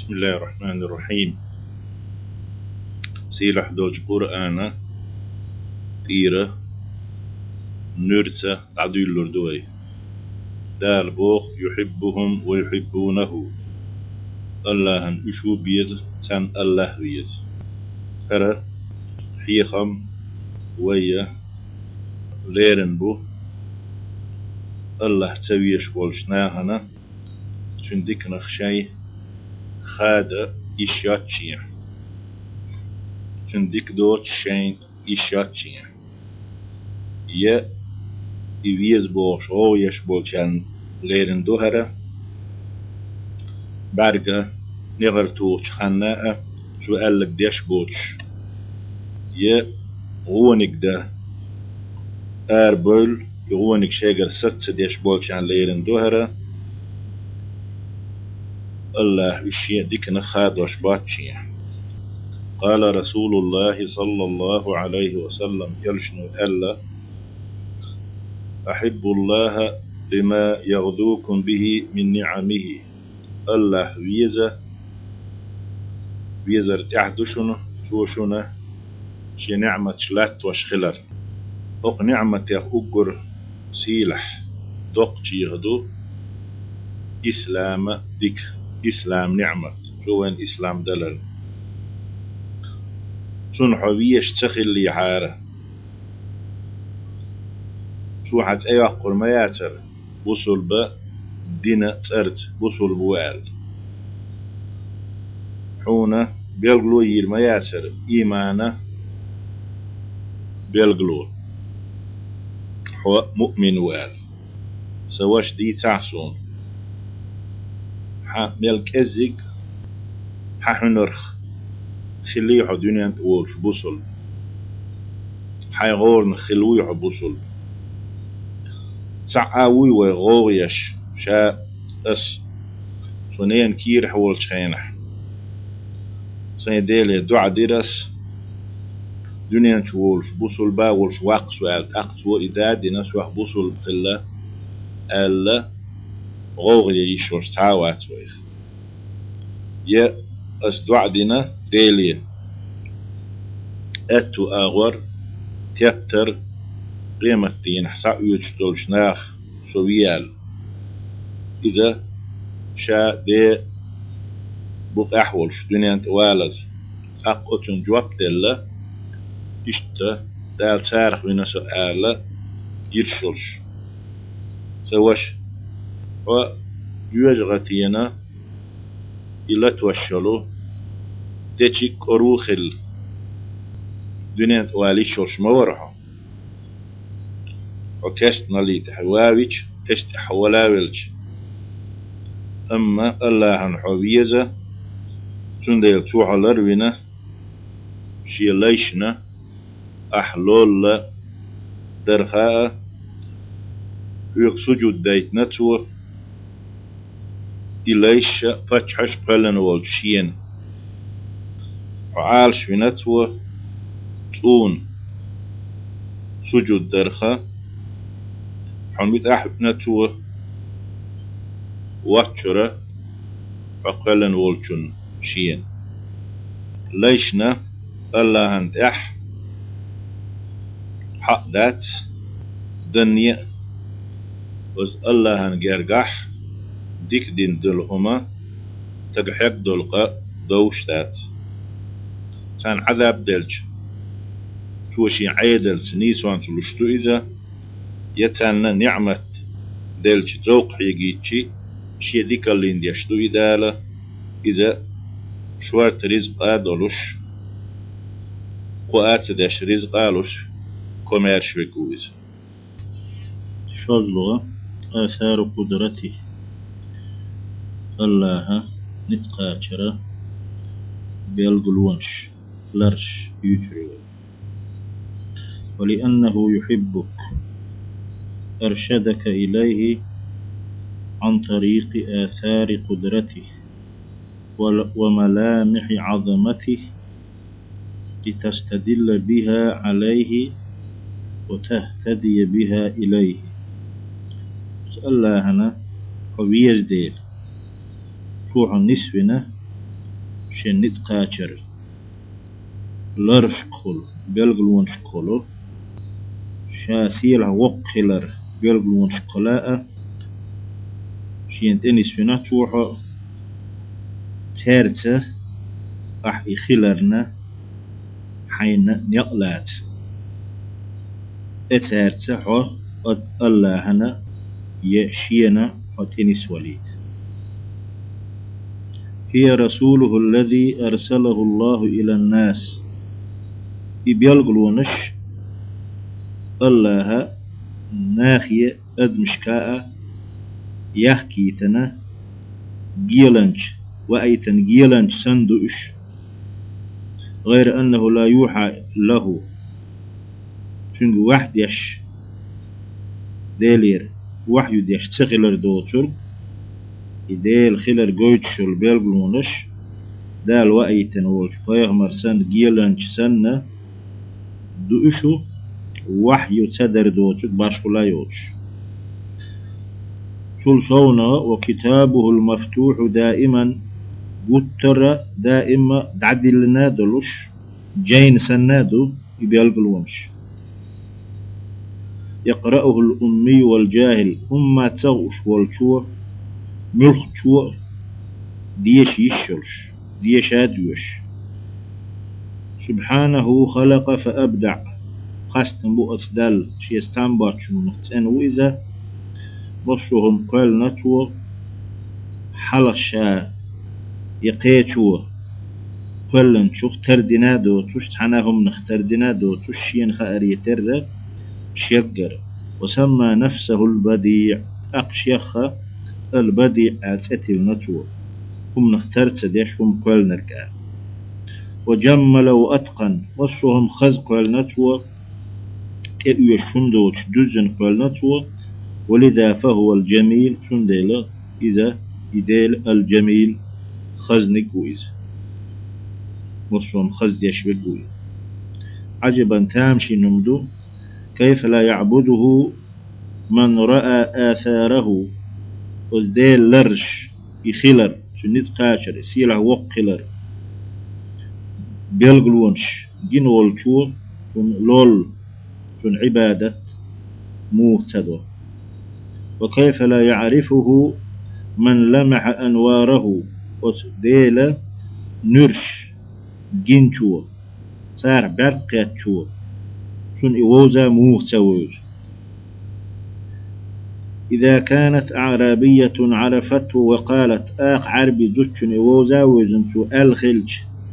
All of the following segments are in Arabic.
بسم الله الرحمن الرحيم. سيلح دوج قرآن تيرة نرسة عدو اللردوي دال بوخ يحبهم ويحبونه الله أشو بيز سان الله بيز هرا حيخم ويا ليرن بو الله تسويش بولشناهنا شندك نخشي خادة إشياتشيا شندك دوت شين إشياتشيا يا إبيز بوش أو يش بولشان ليرن دوهرة برقة نغرتوش خناء شو قالك ديش بوش يا غونك ده أربول يغونك شاقر ست ديش بولشان ليرن دوهرة الله الشيء ديك نخادوش باتشي. قال رسول الله صلى الله عليه وسلم يلشنو ألا أحب الله بما يغذوكم به من نعمه الله ويزا ارتعدشنا شوشنا شي نعمة شلات وشخلر أق نعمة يأقر سيلح دقشي يهدو إسلام ديك إسلام نعمة شوين إسلام دلل شون حويش تخلي حارة شو حت أي أقر ما ياتر وصل با دينا ترت وصل بوال حونا بيلغلو يير ما ياتر إيمانا بيلغلو هو مؤمن وال سواش دي تعصون ح ملك أزيق حنرخ خليه دنيا تقولش بوصل حيغورن خلوي بوصل سعاوي وغوريش شاء اس سنين كير حول شينح سيديلي دعا ديرس دنيا تقولش بوصل با ولش واقس وعلت أقس وإداد نسوح بوصل قلة ألا غوري يشوش تعاوات ويخ يا أس دعا دينا ديلي أتو أغور كتر قيمتين حسا يجتولش ناخ سويال إذا شا دي بوك أحولش دنيا توالز أقوتن جواب ديلا إشتا دال سارخ بنا سؤال يرشلش سواش و يوجغتينا إلا توشلو تيجي كروخل دنيا توالي شوش مورحو وكشت نالي تحواويج كشت حولاويلج أما الله نحويزة سنديل توحى لروينة شي ليشنا أحلول درخاء يق سجود دايت نتوه إليش فتحش قلن والشين وعالش في نتوه تون سجود درخاء حميت أحب نتوه واتشرة فقلن والشن شين ليشنا الله أنت حق ذات دنيا وز الله أنجرجح ديك دين دلهما تجحق دلقة دوشتات كان عذاب دلج توشي عيدل سنيس وان تلشتو إذا يتانا نعمة دلج ذوق يجيتشي شي ديك اللي انديشتو إدالة إذا شوات رزق آدولوش قوات داش رزق آلوش كوميرش بكويز شغلوا آثار قدرته الله نتقاشرة بيلقلونش لرش يجري ولأنه يحبك أرشدك إليه عن طريق آثار قدرته وملامح عظمته لتستدل بها عليه وتهتدي بها إليه الله هنا ويزدير شوح النسبنا شنت قاچر لرشقل بلغلون شقلو شاسيل وقلر بلغلون شقلاء شين تنس في نتوحو تيرته راح يخلرنا حين نقلات اتيرته حو الله هنا يشينا حو تنس وليد هي رسوله الذي أرسله الله إلى الناس يبيلغلونش الله ناخية أدمشكاء يحكيتنا جيلنج وأيتن جيلنج سندوش غير أنه لا يوحى له شنو واحد يش ديلير واحد يش تخلر دوتر إديل خلر جوتشل بيلغلونش دال وأيتن والش فيهمر سن جيلنج سنة دوشو وحي تدر دوتر باشولا يوتش سلسونا وكتابه المفتوح دائما قتر دائما دعدل نادلوش جين سنادو يبيلغلونش يقرأه الأمي والجاهل أما تغش والشوى ملخ شوى ديش يشلش ديش أدوش سبحانه خلق فأبدع خاستن بو أصدال شي استنباط نقطن وإذا بصهم قال نتو حلشا يقيتو قلن شوخ تردنا دو توش تحناهم نختردنا دو توش ينخأر يتر شيقر وسمى نفسه البديع أقشيخ البديع أتتل نتو هم نخترت ديش هم قال نركا وجمل وأتقن وصهم خزق النتوى كأي شندوش دزن قالنتوى ولذا فهو الجميل شنديلا إذا إديل الجميل خزنك وإذا وصهم خز يشبك وإذا عجبا تامشي نمدو كيف لا يعبده من رأى آثاره وزديل لرش يخلر شنيت قاشر سيلا وقلر بيلغلونش جنول شو لول شن عبادة موتدو وكيف لا يعرفه من لمح أنواره وسديل نرش جنشو صار برقيت شو شن إوزا موتوز إذا كانت أعرابية عرفته وقالت آق عربي زوجن إوزا وزنتو الخلج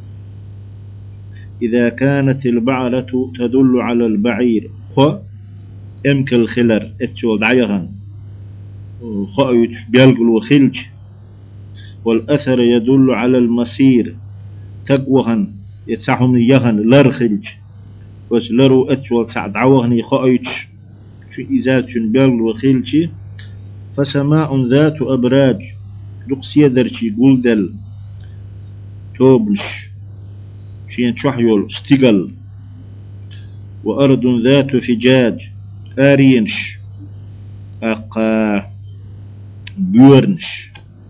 إذا كانت البعرة تدل على البعير خو امك الخلر اتشو دعيهن خو بيلقل وخلج والأثر يدل على المسير تقوهن يتسعهم يهن لر خلج بس لرو اتشو سعد عوهن خايتش شو إذا شن بيلقل وخلج فسماء ذات أبراج دقسي درشي قلدل توبلش شين شحيول استقل وأرض ذات فجاج آرينش أقا بيورنش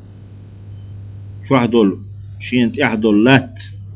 شحدول شين تحدول لات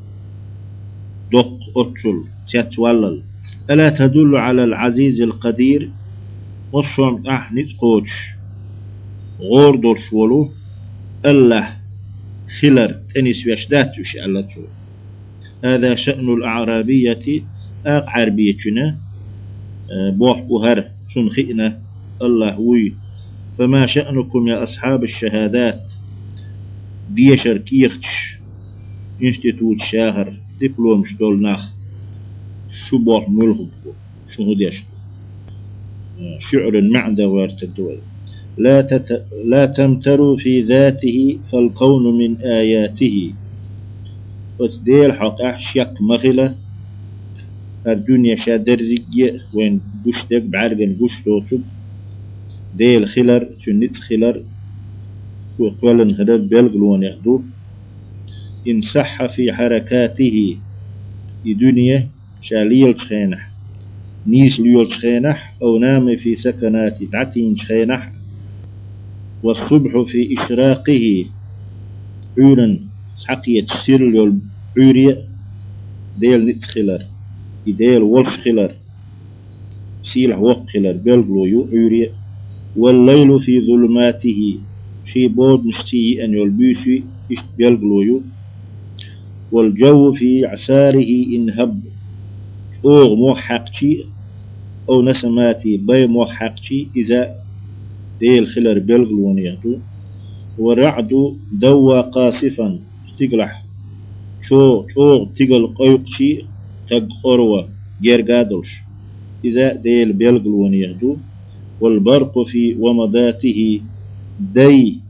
دق أتشل تتولل ألا تدل على العزيز القدير وصم أحنت قوتش غور دورش ولو الله خلر تنس وشداتش الله تشو هذا شأن الأعرابية آق عربيتنا بوح بوهر سنخئنا الله وي فما شأنكم يا أصحاب الشهادات دي شركيختش انستيتوت شاهر دبلوم شتول ناخ شو بوح ملهم شو هديش شعر معدة وارتدول لا تمتروا في ذاته فالكون من آياته وتديل حق أحشيك مغلة الدنيا شادرجة وين قشتك بعرقن قشتوتك ديل خلر شنت خلر شو قولن خلال بيلقلون يخدو إن صح في حركاته الدنيا شاليل تخينح نيس ليول تخينح أو نام في سكنات تعتين تخينح والصبح في إشراقه عورا حقية سير يول عورية ديل نت خلر ديل ولش خلر سيلح وق خلر بلغلو يو عورية والليل في ظلماته شي بود نشتي أن يلبيشي إشت بلغلو يو والجو في عساره إن هب أوغ موحقشي أو نسماتي بي موحقشي إذا ديل خلر بلغلون يهدو ورعد دوا قاصفا تقلح شو تقل قيقشي تق خروة جيرقادلش إذا ديل بلغلون يهدو والبرق في ومضاته دي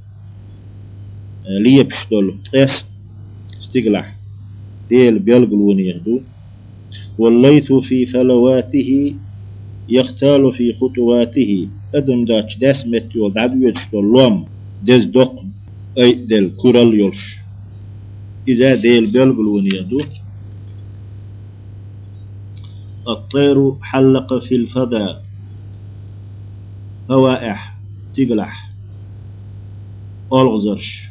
ليبشتل قيس تقلح ديل بلغلون يهدو والليث في فلواته يختال في خطواته أدم داش داس متيو دعدو يجتل لوم دز دق أي دل كورال يلش إذا ديل بلغلون يهدو الطير حلق في الفضاء هوائح تقلح ألغزرش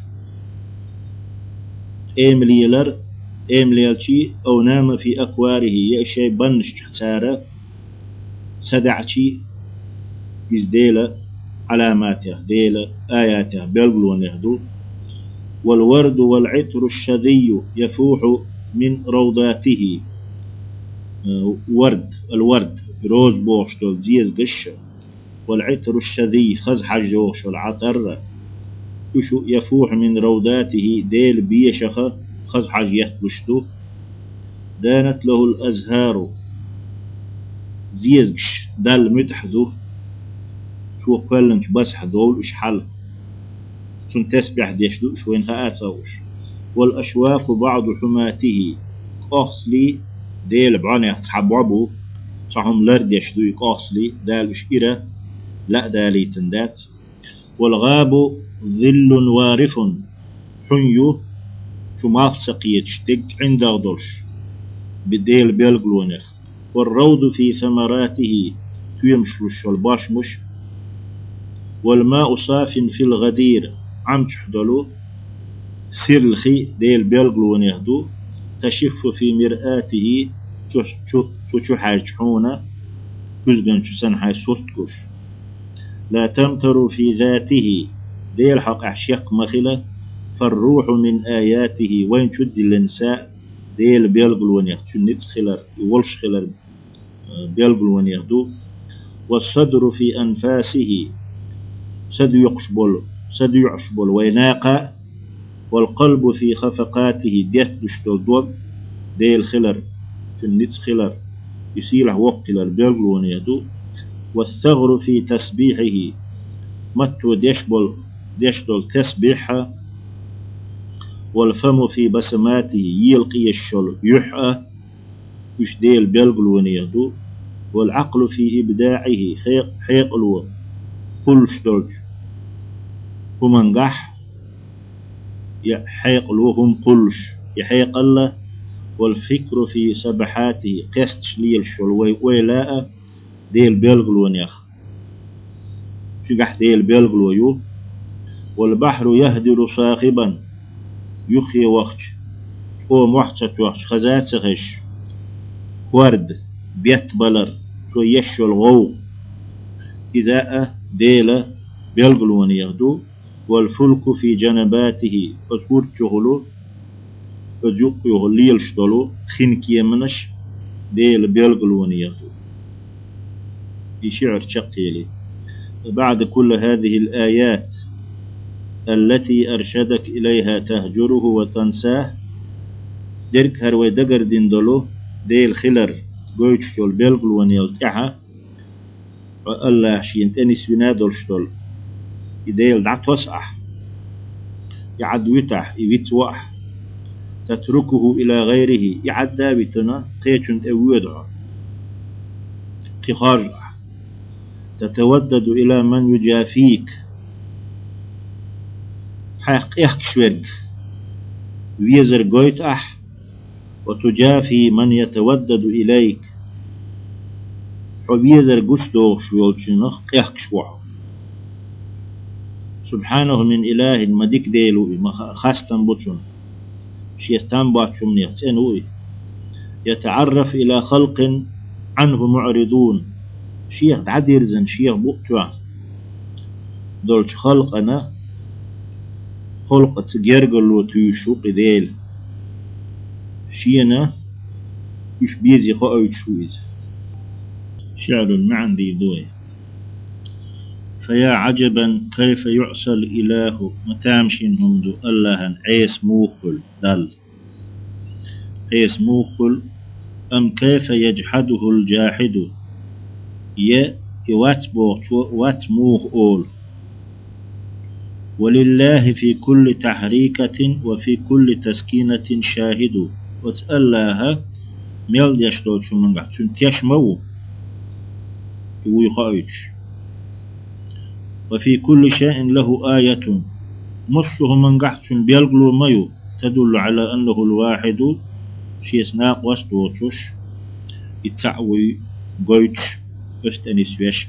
إمليلشي أو نام في أكواره يأشي بنش سارة سدعشي إزديل علاماته ديل آياته بلغلون يهدو والورد والعطر الشذي يفوح من روضاته الورد روز بوشتول زيز قش والعطر الشذي خز حجوش والعطر يفوح من روضاته ديل بيشخ خز حج يهتلشتو دانت له الأزهار زيز قش دال متحدو شو قفلنش بس حدول إش حل سن تسبح ديشلو شوين خاصوش والأشواق بعض حماته قاصلي ديل بعاني تحبعبو صحهم لرديشلو يقاصلي دال إش إرى لا دالي تندات والغاب ظل وارف حنيو شو ما سقيت شتق عند أغدلش بديل بيلغلونخ والروض في ثمراته تيمشلش والباشمش والماء صاف في الغدير عم تحدلو سير الخي ديل بيلغلون يهدو تشف في مرآته شو حاجحونا كزغن شو سنحاي صوتكش لا تمتر في ذاته ديل حق أحشيق مخلة فالروح من آياته وين شد النساء ديل بيلغلون يهدو شو نتس خلر يولش خلر بيلغلون يهدو والصدر في أنفاسه سد يعشبل ويناقة والقلب في خفقاته ديت دشتل دوب ديل خلر في النتس خلر يسيله وقت للبيلغلون يهدو والثغر في تسبيحه متو ديشتل تسبيحه والفم في بسماته يلقي الشل يحأ يش ديل بيلغلون يهدو والعقل في إبداعه حيقلو قلش دولج ومنقح يحيقلو هم قلش يحيقل والفكر في سبحاته قستش لي الشل ويلاء ديل بيلغلون يخ شقح ديل بيلغلو يو والبحر يهدر صاخبا يخي وقت هو محتت وقت خزات سخش ورد بيت بلر شو يشو الغو إذا ديل بيلغلون يهدو والفلك في جنباته أذكر شغلو أذوق يغلي الشغلو خنك يمنش ديل بيلغلون يهدو بشعر شقيلي بعد كل هذه الآيات التي أرشدك إليها تهجره وتنساه درك هروي دقر ديندلو ديل خلر قويتشتول بيلغلون يلتعها الله شين تنس بنادل شتول يديل دع توسع يعد وتح يوتوح تتركه إلى غيره يعد دابتنا قيتشن أودع قخارج تتودد إلى من يجافيك حق شوك ويزر قويت وتجافي من يتودد إليك وبيزر قشتو شوالشنخ قيحك شوع سبحانه من إله مديك ديلو خاستن بطشن شيستان باتشم نيختنوي يتعرف إلى خلق عنه معرضون شيخ عديرزن شيخ بؤتوا دولش خلقنا خلقة جرجل وتيشو قديل شينا يش بيزي خاوي شويز شعر معن دي دوي فيا عجبا كيف يعصى الإله متامشنهم دو الله عيس موخل دل عيس موخل أم كيف يجحده الجاحد وات موخ أول ولله في كل تحريكة وفي كل تسكينة شاهد وتألاها ميل يشتوت شو من قاعد تنتيش مو ويخايش وفي كل شيء له آية مصه من قاعد بيلقلو ميو تدل على أنه الواحد شي سناق وستوتش يتسعوي قويتش استنسويش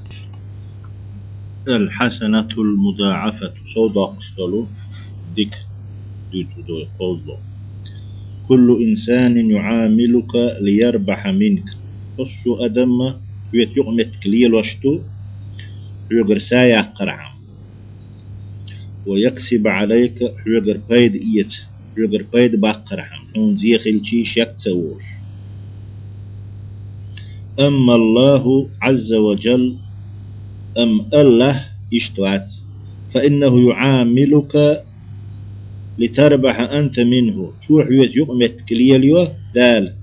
الحسنة المضاعفة صدق استلو ديك دو قوله كل إنسان يعاملك ليربح منك قصو أدم يتيقمت كليل وشتو يقر سايا قرعم ويكسب عليك يقر بايد إيت يقر بايد باقرعم ونزي خلشي شك تسوش أما الله عز وجل أم الله اشتوات فإنه يعاملك لتربح أنت منه شو حويت يقمت كليليو دال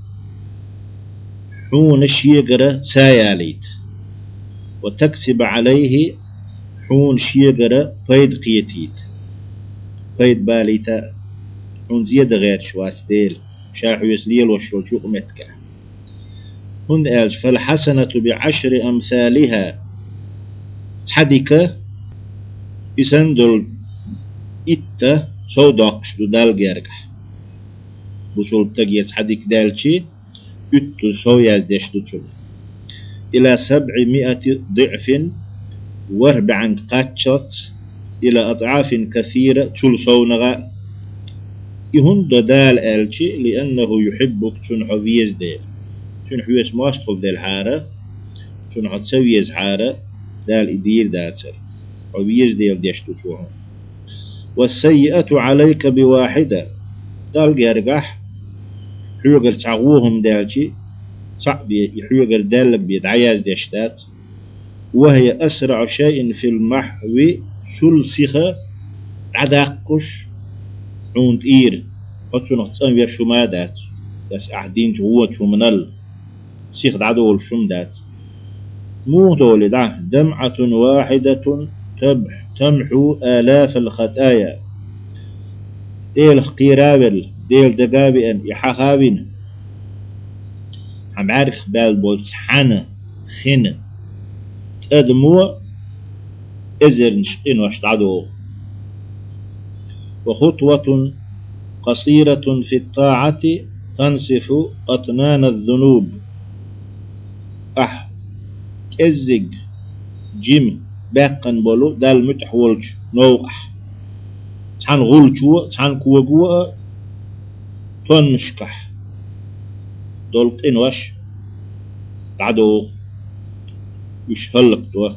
حون الشيقرة ساياليت وتكسب عليه حون شيقرة فايد قيتيت فايد باليتا حون زيادة غير شواس ديل شاحو يسليل وشو يقمتك هن قال فالحسنة بعشر أمثالها تحديك يسندل إتا سوداقش دو دال جرجح بسول تجيت حديك دالشي إتو سويا دشتو إلى 700 ضعف وربعا قاتشت إلى أضعاف كثيرة تشول سونغا يهون دال ألشي لأنه يحبك تنحو فيز ديل تنحو يسماستقل ديل حارة تنحو تسويز حارة دال إدير داتر وفيز ديل دشتو شوهم والسيئة عليك بواحدة دال جرجح حيوغل تعوهم دالشي صعب يحيوغل دالك بيدعياز دشتات وهي أسرع شيء في المحو سلسخة عداقش عند إير قطو نختصان بيا شمادات بس أحدين جوات شمنال سيخ دعدو الشمدات مو دولي دمعة واحدة تمحو آلاف الخطايا ديل قيرابل ديل دقابئن يحخابين هم عارف بالبولس حنا خنا أدمو إزر نشقين واشتعدو وخطوة قصيرة في الطاعة تنصف أطنان الذنوب كزج جيم باقن بولو دال متحولج نوقح تحن غلجو تحن كوغو تون مشكح دولقين وش بعدو يشهلق دو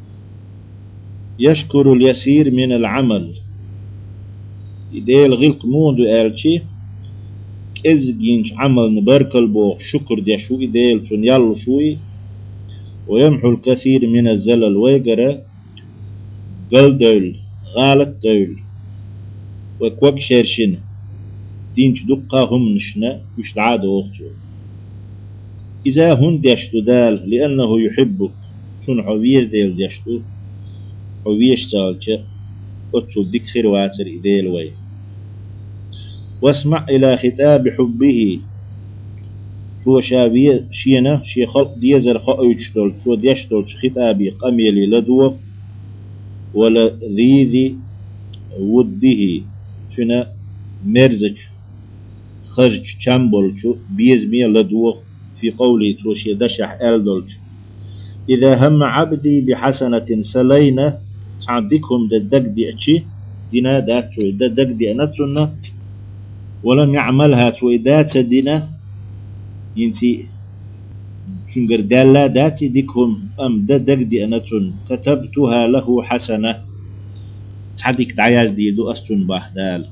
يشكر اليسير من العمل إديل غلق موندو آلشي كزجينش عمل نبركل بو شكر دي شو إديل تون يالو شوي ويمحو الكثير من الزلل ويقرأ قل دول غالت دول وكوك شيرشن دينش دقا هم نشنا مش العادة وقتو إذا هن ديشتو دال لأنه يحبك شن حويش ديل ديشتو حويش تالك أتو ديك خير واتر إديل وي واسمع إلى خطاب حبه شو شابية شينا شي خلق ديزر خاويتشتول شو ديشتول خطابي قميلي لدوف ولا ذيذي وده شنا مرزج خرج شامبول شو بيز مية لدوف في قولي توشي دشح ألدولج إذا هم عبدي بحسنة سلينا تعديكم ددك دي أتشي دينا داتشو ددك دي أنتسنا ولم يعملها تويدات دينا ينتي شنقر دالا داتي ديكهم أم ددك دي أنتن كتبتها له حسنة تحديك دعياز دي دو أستن باهدال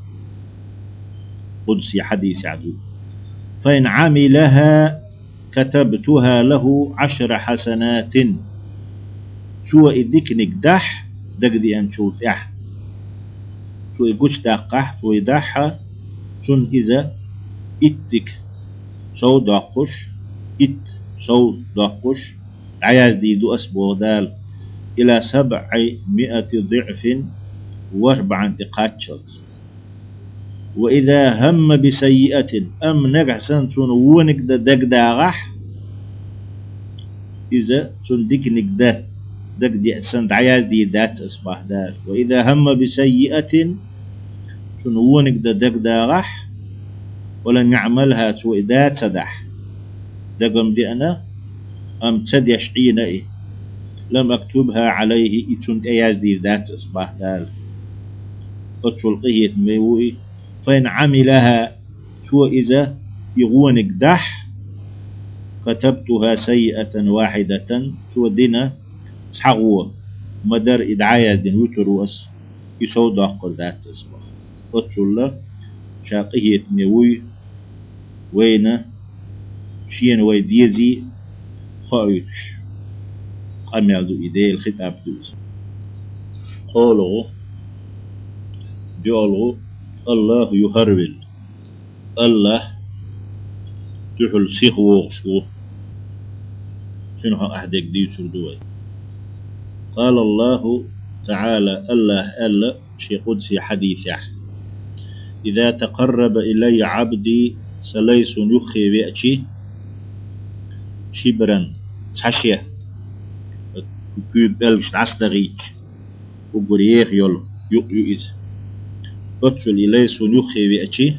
قدسي حديث عدو فإن عملها كتبتها له 10 حسنات شو إديك نقدح دق دي أنشوت شو إقوش داقح شو إداحة شن إذا إتك شو داقش شو داقش عياز دي دو أسبوع دال إلى 700 ضعف و4 تقاتشت وإذا هم بسيئة أم نقحسن ونك دق داغح إذا تندك نقده دق دي أحسن عياز دي دات أصبح دال وإذا هم بسيئة ونك دق داغح ولم يعملها سوء دات سدح دقم دي أنا أم تديش إيه لم أكتبها عليه إتشنت أياز دي ذات أصبح دال أتشلقية ميوي فإن عملها شو إذا يغونك دح كتبتها سيئة واحدة شو دينا تحقوا مدر إدعاية دين وتروس يسود أقل ذات أصبح أتشل شاقية ميوي وين شين ويديزي خايتش قميادو إيدي الخطاب دوز قالوا جالوا الله يهرول الله تحل سيخ وغشو شنو أحدك دي تردوي قال الله تعالى الله شي قدسي حديثه إذا تقرب إلي عبدي سليس يخي بأتي شبرا تحشيه كيد بلش عستغيك وقريخ يول يؤيز أدخل إليه سنيخي بأتي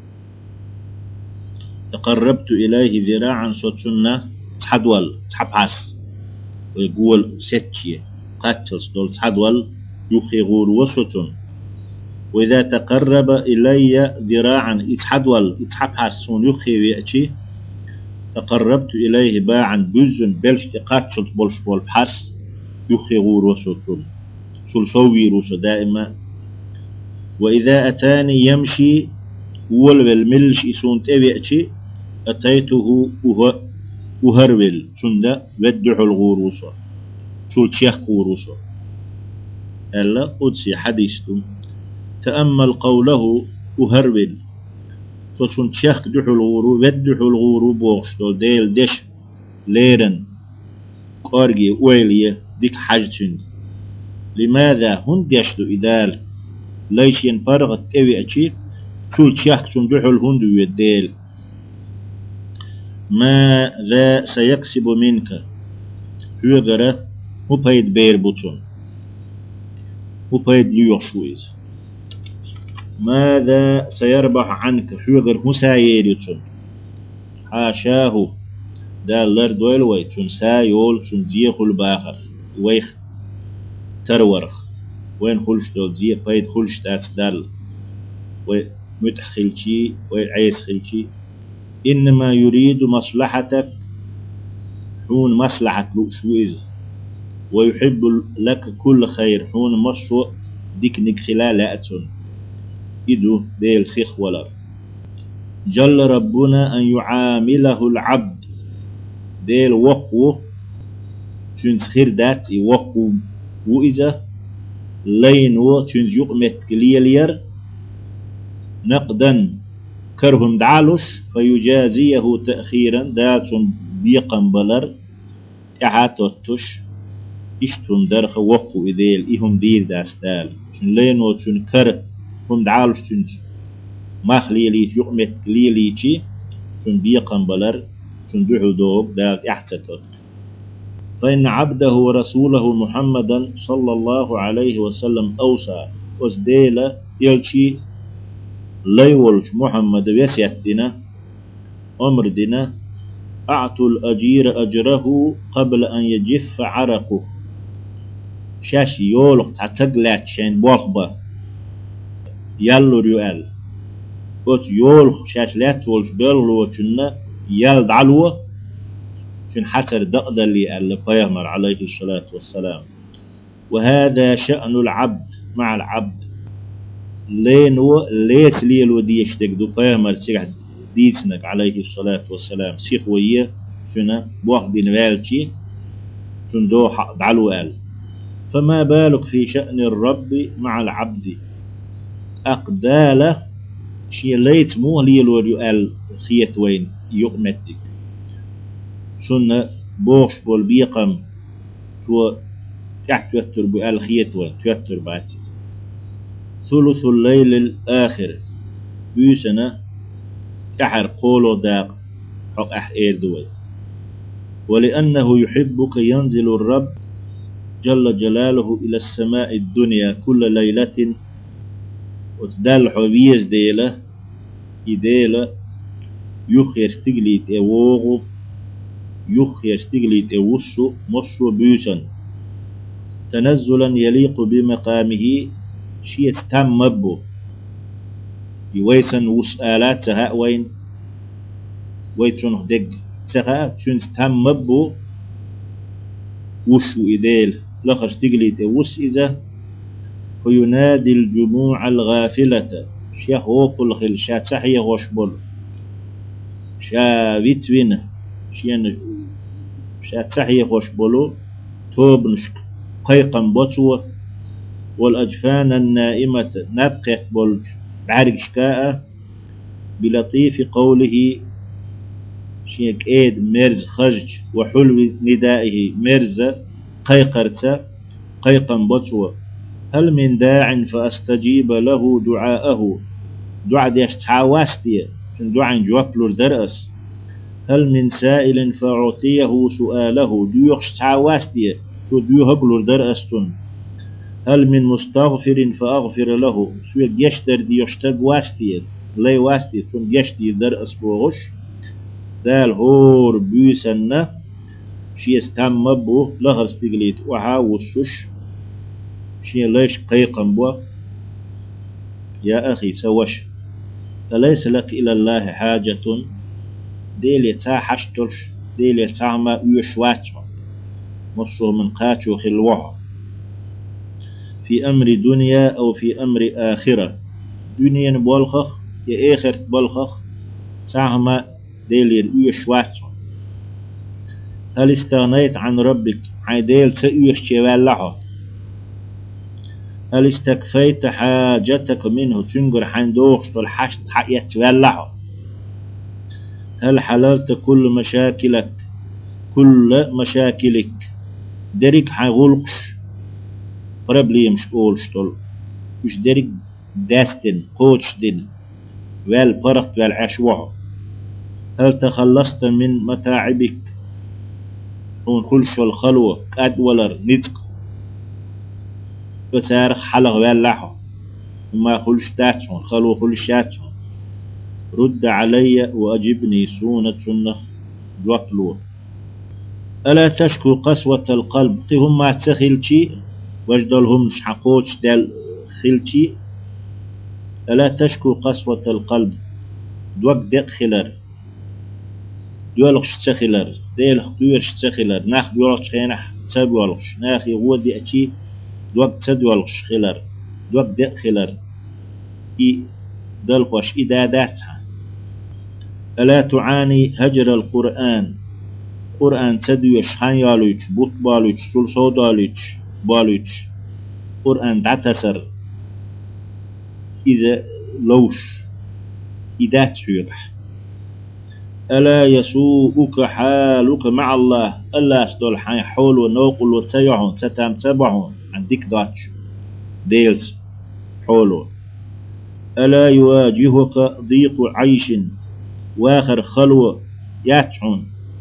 تقربت إليه ذراعا سوتسنة تحدول تحبحس ويقول ستشي قاتلس دول تحدول يخي غور وسوتن وإذا تقرب إلي ذراعا يتحدول يتحبحس سنيخي بأتي تقربت إليه باعا بزن بلش قاتلس بولش بول بحس يخي غور وسوتن سلسوي روس دائما وإذا أتاني يمشي والملش يسون تبعتي أتيته أهرول سندا ودح الغوروس سول شيخ غوروس ألا قدسي حديثتم تأمل قوله أهرول فسن شيخ دح الغورو ودح الغورو بوغشتو ديل دش ليرن قارجي ويلية ديك حاجتين لماذا هن دشتو إدال ليش ينفرغ تبي أشي كل شيخ سندح الهند ويديل ماذا سيكسب منك هو مبايد بير بوتون مبايد يوشويز ماذا سيربح عنك هو مسايرتون حاشاه دالر دويل ويتون سايول تنزيخ الباخر ويخ ترورخ وين خلش دول زي بايد خلش تاس دال ومتخلشي وعيس خلشي إنما يريد مصلحتك حون مصلحة لؤشويز ويحب لك كل خير حون مصو ديك خلال أتون إدو ديل سيخ ولا جل ربنا أن يعامله العبد ديل وقو تنسخير دات وقو وإذا لين وتنز يقمت كليلير نقدا كرهم دعالوش فيجازيه تأخيرا دات بيقن بلر اعاتوتش اشتون درخ وقو إذيل إهم دير داستال لين وتن كرهم دعالوش تنز ما خليلي يقمت كليليتي تن بيقن بلر تن دعو دوب دات احتتوت فإن عبده ورسوله محمدا صلى الله عليه وسلم أوصى وسديل يلشي ليولش محمد وسيتنا أمر دنا أعطوا الأجير أجره قبل أن يجف عرقه شاش يولق تعتقلات شين بوخبة يالو ريال أوت يول شاش لا تولش بلو شنا يال دعلو شن حتر دقدلي اللي بيامر عليه الصلاة والسلام. وهذا شأن العبد مع العبد لينو ليت ليلو ديش دو بيامر سيح ديتنك عليه الصلاة والسلام سيخوية شنا بوقت دين والشي شن دو دعلو قال. فما بالك في شأن الرب مع العبد أقداله شي ليت مو ليلو يقال خيت وين يقمتك شن بوش بول بيقم شو تحت توتر بقال خيت وين توتر باتت. ثلث الليل الآخر بيسنا تحر قولو داق حق أحير دوي. ولأنه يحبك ينزل الرب جل جلاله إلى السماء الدنيا كل ليلة وتدال حبيز ديلة إديلة يخير تقليت أوغو يخير تقليت أوسو مصو بيسن تنزلا يليق بمقامه شيء تم مبو يويسن وسآلات سهاء وين ويتون دق سهاء شون تم مبو وشو إديل لخش تقليت وس إذا فينادي الجموع الغافلة شيخ وقل خلشات سحية وشبل شا بيتوين شيان شات سحية وشبلو توب نشك قيقا بطوة والأجفان النائمة نبقت بولج بعرق شكاء بلطيف قوله شيك ايد مرز خجج وحلو ندائه مرز قيقرت قيقا بطوة هل من داع فأستجيب له دعاءه دعاء دي اشتعاواستي دعاء جواب له درأس هل من سائل فأعطيه سؤاله ديوخ اشتعاواستي شو ديوهب له درأستن هل من مستغفر فأغفر له شو يشتر دي يشتق واستي لي واستي تون يشتي درأس بوغش دال هور بيسنة شي استم بو لهر استقليت وحاوسش شي ليش قيقا بو. يا أخي سوش أليس لك إلى الله حاجة ديل يتا حشترش ديل يتا ما يشواتش مصر من قاتو خلوه في أمر دنيا أو في أمر آخرة دنيا بولخخ يا آخر بولخخ ساهما ديل يشواتش. هل استغنيت عن ربك عديل سيوش لها هل استكفيت حاجتك منه تنقر حندوش والحشت حقيت لها هل حللت كل مشاكلك دريك حغلقش قربلي مش قولش طول مش دريك داستن قوتش دين والبرخت والعشوه هل تخلصت من متاعبك ونخلش والخلوة كادولر نتق بتارخ حلق واللحو وما خلش تاتهم خلوة خلشاتهم رد علي وأجبني سونة النخ جوكلو. ألا تشكو قسوة القلب قهم ما تسخلشي وجدلهم شحقوش دال خلشي ألا تشكو قسوة القلب دوك دق خلر دولخش تخلر ديل خطويرش تخلر ناخ دولخش خينح تسابولخش ناخي هو دي أتي دوك تدولخش خلر دوك دق خلر إي دلخوش إداداتها. ألا تعاني هجر القرآن قرآن تدويش خان يالوش بوت بالوش سلسو بالوش قرآن دعتسر إذا لوش إدات سيرح. ألا يسوءك حالك مع الله ألا أسدل حين حول ونوقل وتسيعون ستام تبعون عندك داتش ديلز حولو. ألا يواجهك ضيق عيش واخر خلوة ياتعون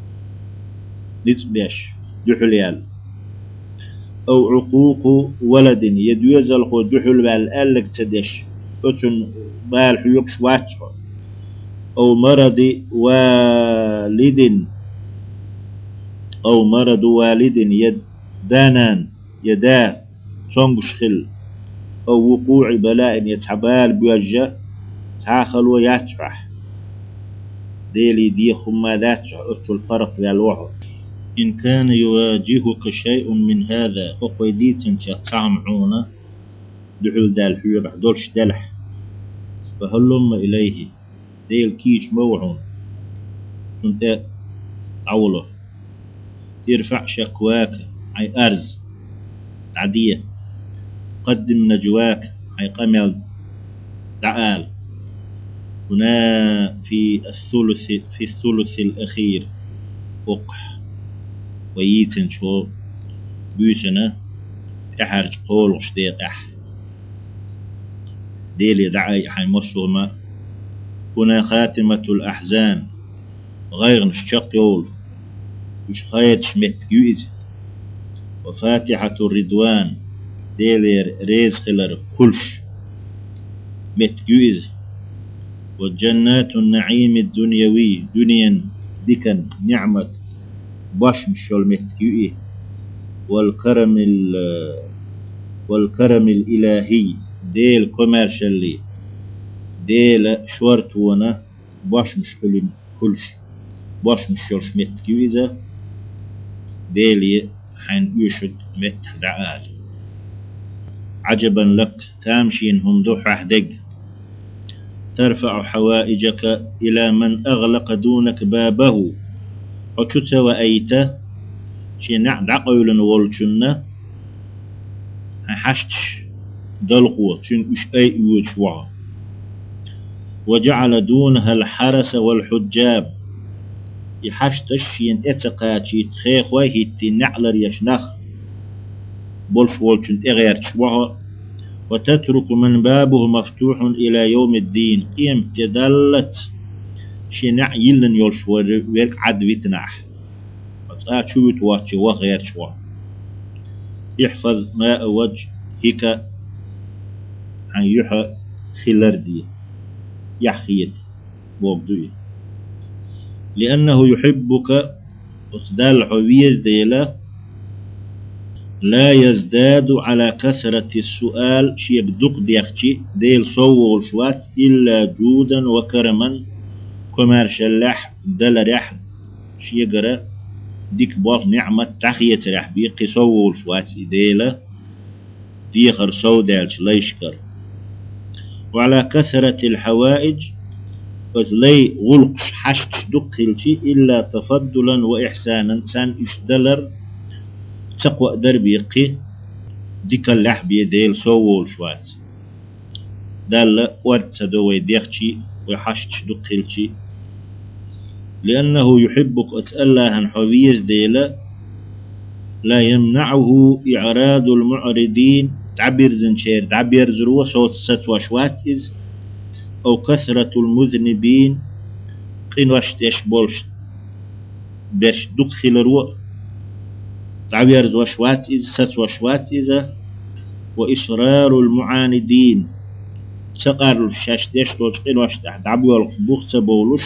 نتباش دحليال أو عقوق ولد يدوزل خو دحل بالألك تدش أتن بالحيوكش واتعون أو مرض والد يدانان يدا شونغش خل أو وقوع بلاء يتحبال بوجه تاخلو ياتفح ديلي دي خما داتفح أتو الفرق للوحو. إن كان يواجهك شيء من هذا وقيديتن تسامعون دعول دال حيرح دولش دلح فهلم إليه ديل كيش موعون كنت عوله ترفع شكواك عي أرز عادية قدم نجواك عي قمل تعال هنا في الثلث الأخير وقح ويتن شو بيتنا تحرج قول وشتيقح ديلي دعي حي مرسومة. هنا خاتمة الأحزان غير نشق يول مش خايت شمت يؤذ. وفاتحة الرضوان ديلي ريز خلر كلش مت يؤذ. والجنات النعيم الدنيوي دنيا ديكن نعمة باش مشول مت يؤذ. والكرم الإلهي ديل كوميرشالي ديل شورت وانا باش مشكلين كلش باش مشولش مت كيويزا ديلي حين يشد مت دعال. عجبا لك تامشين هم دوح دق ترفع حوائجك إلى من أغلق دونك بابه حشت وأيت شي نعد عقل والجنة حشتش دلقوة شن إش أي وجوا. وجعل دونها الحرس والحجاب يحشتش ينتقاتي تخيخ وهيتي نعلر يشنخ بولش والشن تغير شوها. وتترك من بابه مفتوح إلى يوم الدين امتدلت شنع يلن يلش ويرك عد ويتنح وصاة شوت واتي وغير شوا. يحفظ ماء وجه هيك عن يحى خلاردي يحخيت بوبدوي لأنه يحبك وصدال حويز ديلا لا يزداد على كثرة السؤال شيك دق ديختي ديل صوغ الشوات إلا جودا وكرما كمارش اللح دل رح شيقرا ديك باغ نعمة تحية رح بيقي صوغ الشوات ديلا ديخر صودالش ليشكر. وعلى كثرة الحوائج فزلي غلقش حشتش دقلتي إلا تفضلا وإحسانا سان إشدلر تقوى دربيقي ديك اللح بيديل صوول شوات دال ورد سدوي ديختي وحشتش دقلتي. لأنه يحبك أتألاها حويز ديلا لا يمنعه إعراض المعرضين تعبير زنشير تعبير زروة صوت ستوى شوات إز أو كثرة المذنبين قين واشتش بولش بيش دخل رو تعبير زوى شوات إز ستوى شوات إز. وإصرار المعاندين سقار الشاش ديش توش قين واشتح تعبير الخبوخ بولش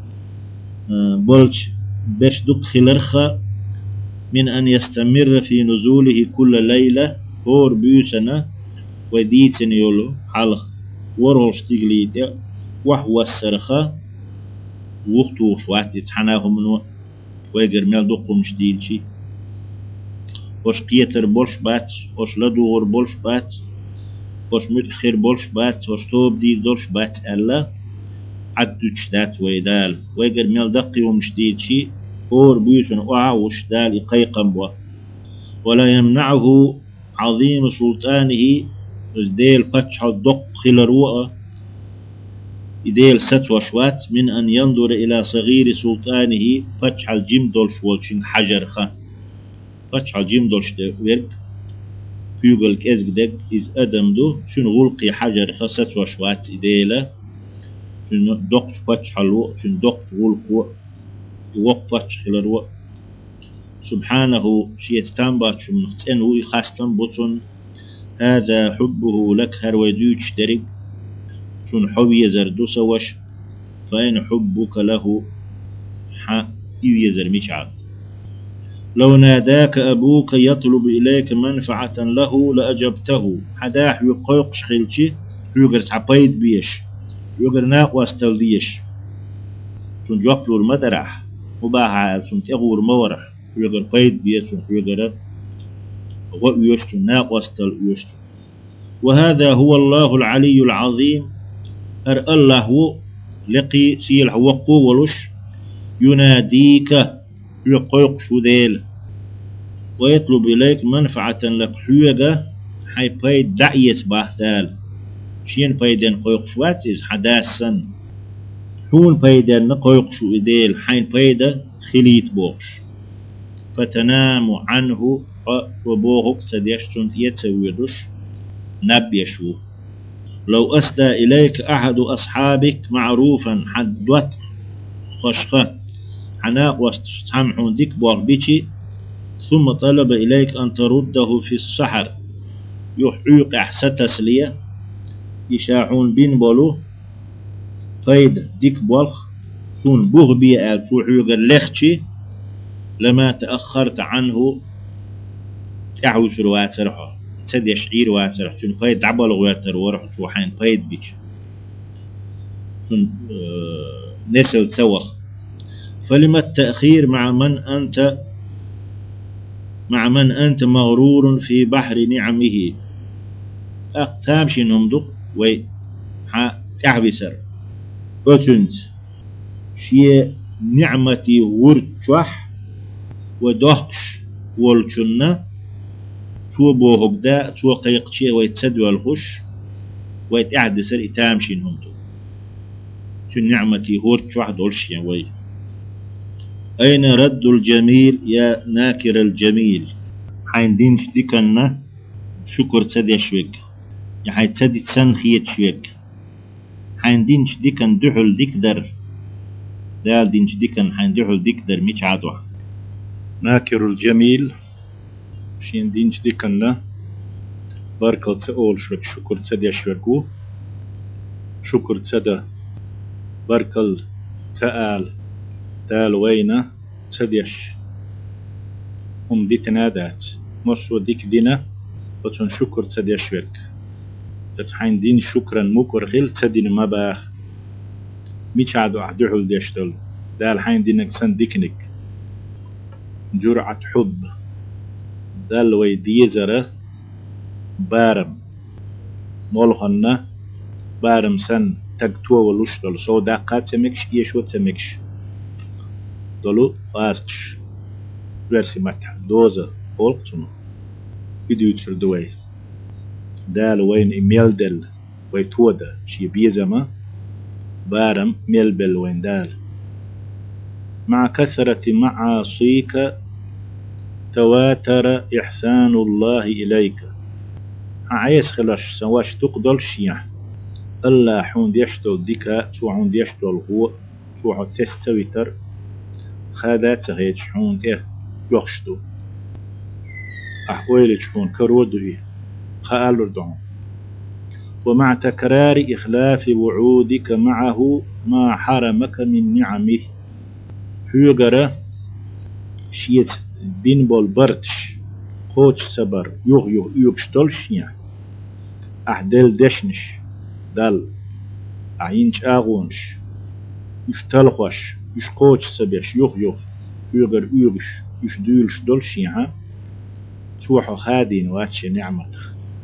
بولش بيش دخل رخا من أن يستمر في نزوله كل ليلة هور بيوسنا وديتن يولو حلق ورولش تقليد وحوى السرخة وقتو شوات يتحناهم منو ويقر ميل دقو مشدين شي وش قيتر بولش بات وش لدور بولش بات وش متخير بولش بات وش توب دي دولش بات ألا عدو جدات ويدال ويقر ميل دقي ومشدين شي هور بيوسن وش دال يقيقم بوا. ولا يمنعه عظيم سلطانه ديل فتح الدق خلروة ديل ستوى شوات من أن ينظر إلى صغير سلطانه فتح الجيم دولش والشن حجر خان فتح الجيم دولش ورق فيوغل كيزق دق إز أدم دو شن غلقي حجر خان ستوى شوات ديلا شن دق فتح الو شن دق غلق وق فتح خلروة. سبحانه شيت تنبات شم نختنو خاستن بطن هذا حبه لك هرويدوش درق شن حوي زردو سوش فإن حبك له يزر مشعب. لو ناداك أبوك يطلب إليك منفعة له لأجبته حداح يقوقش خلشي يقرس عبايد بيش يقر ناقوس تلديش سن جوكلو المدرح مباحة سن تغور مورح يقر قيد بيسن يقر ويشتو ناقوس تل. وهذا هو الله العلي العظيم الله لقي سيلح وقولش يناديك يقيق شديل ويطلب إليك منفعة لك حيقة حي بيد دعيس باهتال شين بيدن قيق شواتيز حداثا حون بيدن نقيق شو إديل حين بيد خليت بوش فتنام عنه وبوغك سديشتون يتسويدش نبيشو لو أسدى إليك أحد أصحابك معروفا حدوت خشخة حناق وستسامحون ديك بوغبيتي ثم طلب إليك أن ترده في السحر يحيق أحسن تسلية يشاعون بين بولو قيد ديك بوغ ثم بوغبي أتوحيق اللخشي لما تأخرت عنه تعوش رواترها تسد يشعير واترح تن قيد عبال غواتر ورح توحين قيد بيش نسل سوخ فلما التأخير مع من أنت مغرور في بحر نعمه أقتامشي نمدق وي تعبسر أتنت شيء نعمتي ورتوح ودهكش والجنة تو بوهق دا تو قيقشي ويتسدوا الخش ويتعد سر إتامشي نمدق شو نعمتي ورتوح دولشي وي أين رد الجميل يا ناكر الجميل حين دينش ديكنا شكر تسدي شويك يا حين تسدي تسنخيت شويك حين دينش ديكن دحل ديكدر دال دينش ديكن حين دحل ديكدر ميش عدوه ناكر الجميل شين دينش ديكنا باركل تسأول شويك شكر تسدي شويكو شكر تسدى باركل تسأل تال وينا تسديش دي تنادات مرسو ديك دينا وتن شكر تسديش ورك تتحين دين شكرا مكر غيل تسدين مباخ ميش عدو عدوحل ديشتل دال حين دينك سن ديكنك جرعة حب دال وي ديزرة بارم مولخنا بارم سن تقتوى ولوشتل سو داقات تمكش يشو تمكش دولو فاسكش versi متح دوزة بولقتنو بدو يتردوي دال وين إميل دل ويتودا شي بيزما بارم ميلبل وين دال مع كثرة معاصيك تواتر إحسان الله إليك عايز خلاش سواش تقدل شيع الله حون ديشتول ديكا توعون ديشتول هو توعو تستويتر خادات سهيت شحون إيه يخشتو أحوالي شحون كرودو إيه خالو دعون ومع تكرار إخلاف وعودك معه ما حرمك من نعمه حيوغرا شيت بين بول برتش قوش سبر يغشتولش يعني أحدل دشنش دل عينش آغونش يشتلقش يشقوش سبيش يغ يغر يغش يشدولش دولش يعني توحو خادين واتش نعمتك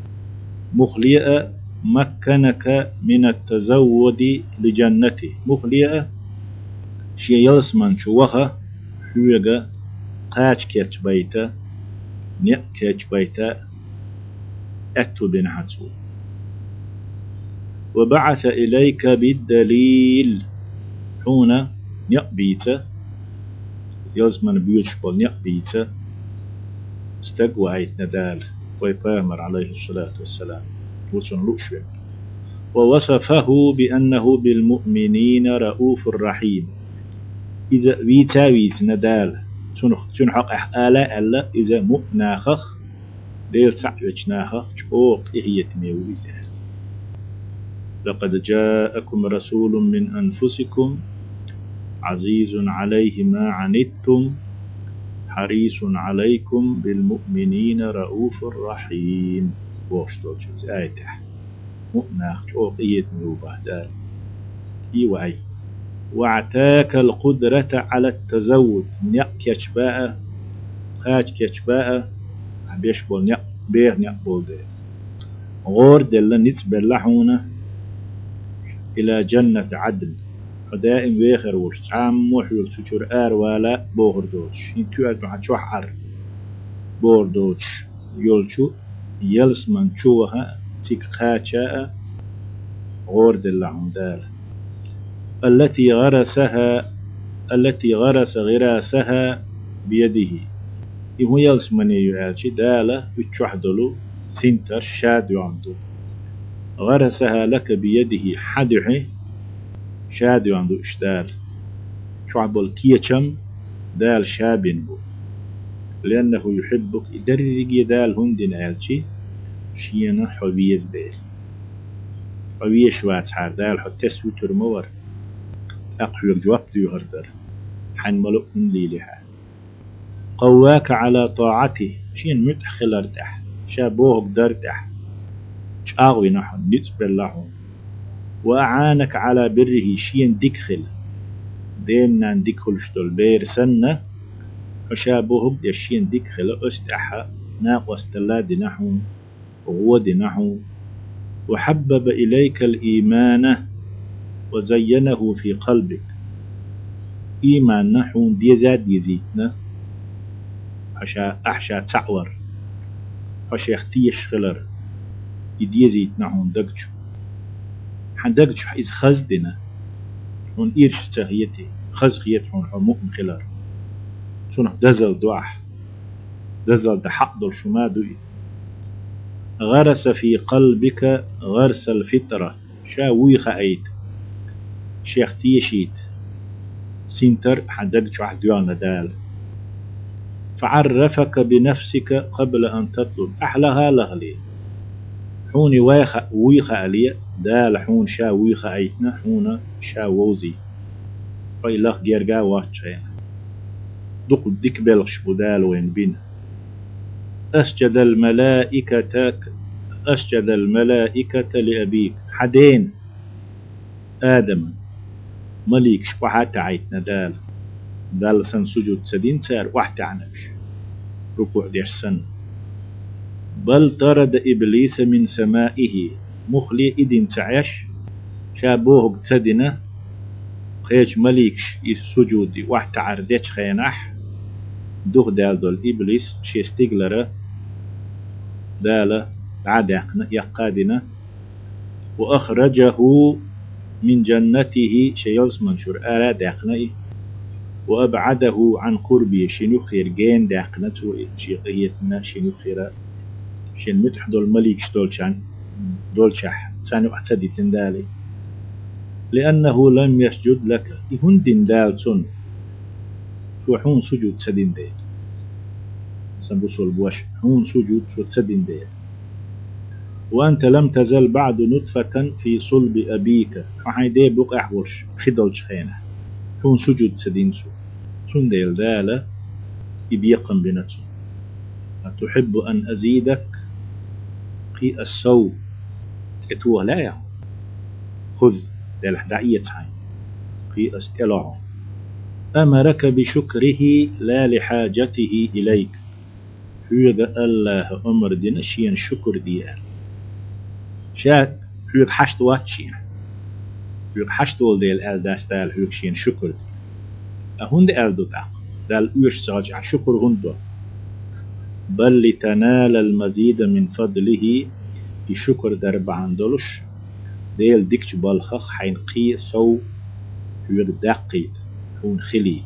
مخليئة مكنك من التزود لجنته مخليئة شي يلسمن شوها حيوغا قاش كيتش بيتا نيق كيتش بيتا أكتو بنحتو وبعث إليك بالدليل حون نيق بيتا يلسمن بيوتشبول نيق بيتا استقوى عيت ندال ويبامر عليه الصلاة والسلام وصنلوشوك ووصفه بأنه بالمؤمنين رؤوف رحيم إذا ويت ندال تنحق أحالا ألا إذا مؤناخخ دير سعوشناخخ شوق إهية ميوزة لقد جاءكم رسول من أنفسكم عزيز عليه ما عنتم حريص عليكم بالمؤمنين رؤوف رحيم واشتوش آيته مؤناخ شوق إهية ميوبه دال وأي واعتاك القدرة على التزود نيق كيشباء خاج كيشباء بيشبول نيق بيه نيق بول دي غور دل نتبه لحونه إلى جنة عدن دائم ويخر وش تعم وحيل تشور آر ولا بوغر دوش انتو أدمع شوحر بور دوش يولشو يلس من شوها تيك خاتشاء غورد اللعم دال التي غرس غراسها بيده إهو يلس من يعالشي دالة بتشوحدلو سنتر شاد يعمدو غرسها لك بيده حدحي شاد يعمدو اشدال شعبل كيشم دال شابين بو لأنه يحبك إدرج دال هندن آلشي شينا حبيز ديل حبيش واتحار دال حتى سوتر مور أقفل جواب ديو هردر حن ملؤ ليلها قواك على طاعته شين متخل ارتح شابوه قدرتح شاغوي نحن نتبه لهم وأعانك على بره شين دكخل دينا دكخل شتول بير سنة وشابوه يشين دكخل أستحى ناقوس تلاد نحو وغود نحو وحبب إليك الإيمان وزينه في قلبك إيمان نحو ديزاد يزيتنا أحشا تعور حشا اختيش خلر يديزيت نحو دقج حندقج إذ خزدنا هون إيرش تهيتي خزخيت هون حموم خلر شنح دزل دوح دزل دحق دول شمادو غرس في قلبك غرس الفطرة شاويخ أيد شيخ تيشيت سنتر حدقج واحد يوانا دال فعرفك بنفسك قبل أن تطلب أحلها لغلي حوني ويخ ألي دال حون شا ويخ أيتنا حون شا ووزي فإلخ جيرجا واتشين دق ديك بلغش بدال وين بين أسجد الملائكة لأبيك حدين آدم مليك شبحات عيتنا دال سن سجود سدين سار واحد عنكش ركوع ديش سن بل طرد إبليس من سمائه مخلي إدين تعيش شابوه تدنا خيج مليكش سجودي واحد عرديش خيناح دوغ دول إبليس شيستيغلرة دالة عدقنا يقادنا وأخرجه من جنته شيلس منشور آلا دقنا وأبعده عن قربي شنو خير جين دقنته شيقيتنا شنو خير شن متح دول مليكش دولشح سانو أحسدي تندالي لأنه لم يسجد لك هندن دالتون شو حون سجود سدين دي سنبصل بوش حون سجود سدين دي وأنت لم تزل بعد نطفة في صلب أبيك وحيدي بقع ورش خدولش خينه حون سجود سدين سن ديل دالة يبيقن بنفسه أتحب أن أزيدك قي السو اتوه لا يا خذ ديل حدعية عين قي استلعه أمرك بشكره لا لحاجته إليك هذا الله أمر دين شين شكر ديال شاك هذا حشت واتشين هذا حشت ولديل ألداس دال هذا شين شكر دي أهند ألدو تاق دال أيش ساجع شكر هندو بل لتنال المزيد من فضله بشكر درب عندلش ديل ديكش بالخخ حين قي سو هذا دقيد هون خليد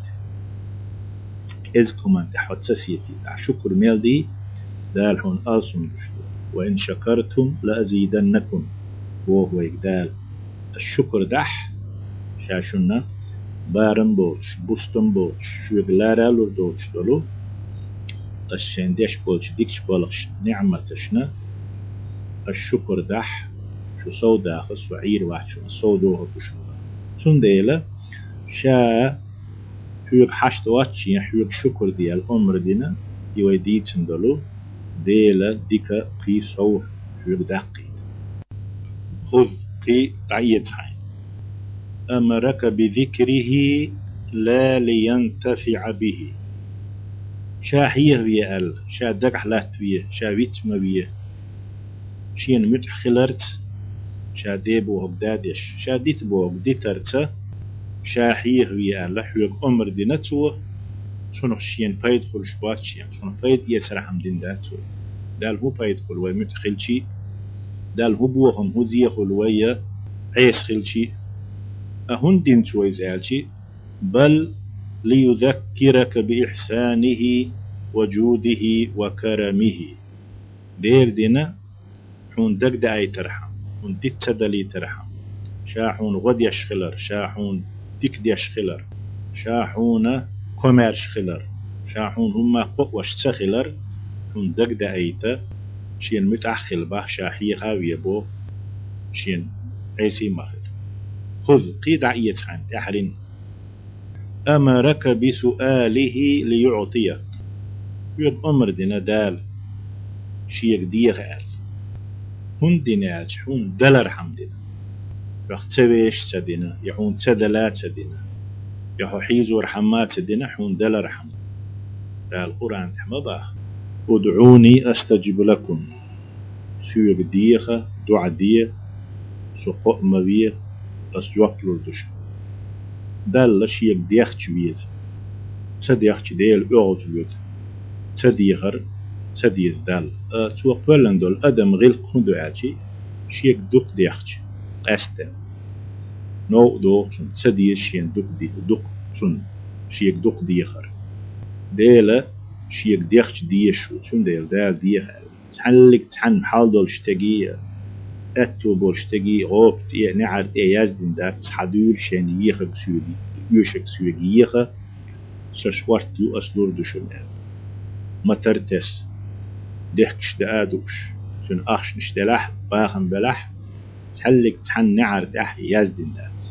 إذ كمان تحت سسيتي تع شكر ميلدي دال هون ألسن بشتو وإن شكرتم لأزيدنكم وهو يقدال الشكر دح شاشنا بارن بولش بوستن بولش شو يقلارا لردولش دولو الشين ديش بولش ديكش بولش نعمتشنا الشكر دح شو صو داخس وعير واحد شو صو دوه بشو سنديلة شا حيوك حشت واتشي حيوك شكر ديال الأمر دينا يويديت سندلو ديلا ديكا قي صور حيوك دقيد خذ قي تعيد حين أمرك بذكره لا لينتفع به. شاحيه ويال شا دقح لاتويه شا ويتم ويه شين متح خلرت شا ديبو هقدادش شا ديتبو هقديترت شاحيه ويال لحوك أمر دينتو شنو شين فايد خل شباتشين شنو فايد يسرحم دين داتو دال هو فايد خل وي متخلشي دال هو بوهم هو زي خل ويا عيس خلشي أهون دين تويز آلشي بل ليذكرك بإحسانه وجوده وكرمه. دير دينا حون دق دعي ترحم حون تتدلي ترحم شاحون غد يشخلر شاحون ديك يشخلر شاحون كومير شخلر شاحون هما قوش تخلر حون دق دعيتا شين متأخل به شاحي هاوية بو شين عيسي مخل خذ قيد عيت عن تحرين أمرك بسؤاله ليعطيك يب أمر دينا دال شيك ديغ آل هون دينا هون دلر حمدنا يخ تسويش تدنا يحون تدلات تدنا يحو حيزو رحمات تدنا حون دلر حمد دال القرآن تحمضاه ادعوني أستجب لكم سيك ديغ دعا ديغ سقوء مبيه أسجوك لردش دال شيك ديغ تشويز سديغ تديل أغوت اليوت سديغر سديز دال تو قبلن دول أدم غير كندو عاجي شيك دوك ديغش أستم نو دو سديز شين دوك دي دوك سن شيك دوك ديغر ديلا شيك ديغش ديشو سن ديل دال ديغ تحلق تحن حال دول شتاقية أتو بول شتاقي غوب تيه نعر إيازدين داك تحدور شين يخك سيودي يوشك سيودي يخ سشوارت يو أسلور دوشن ما ترتس دحكش دادوش شن أخش نشتلح باخن بلح تحلق تحن نعر تح يازدين دات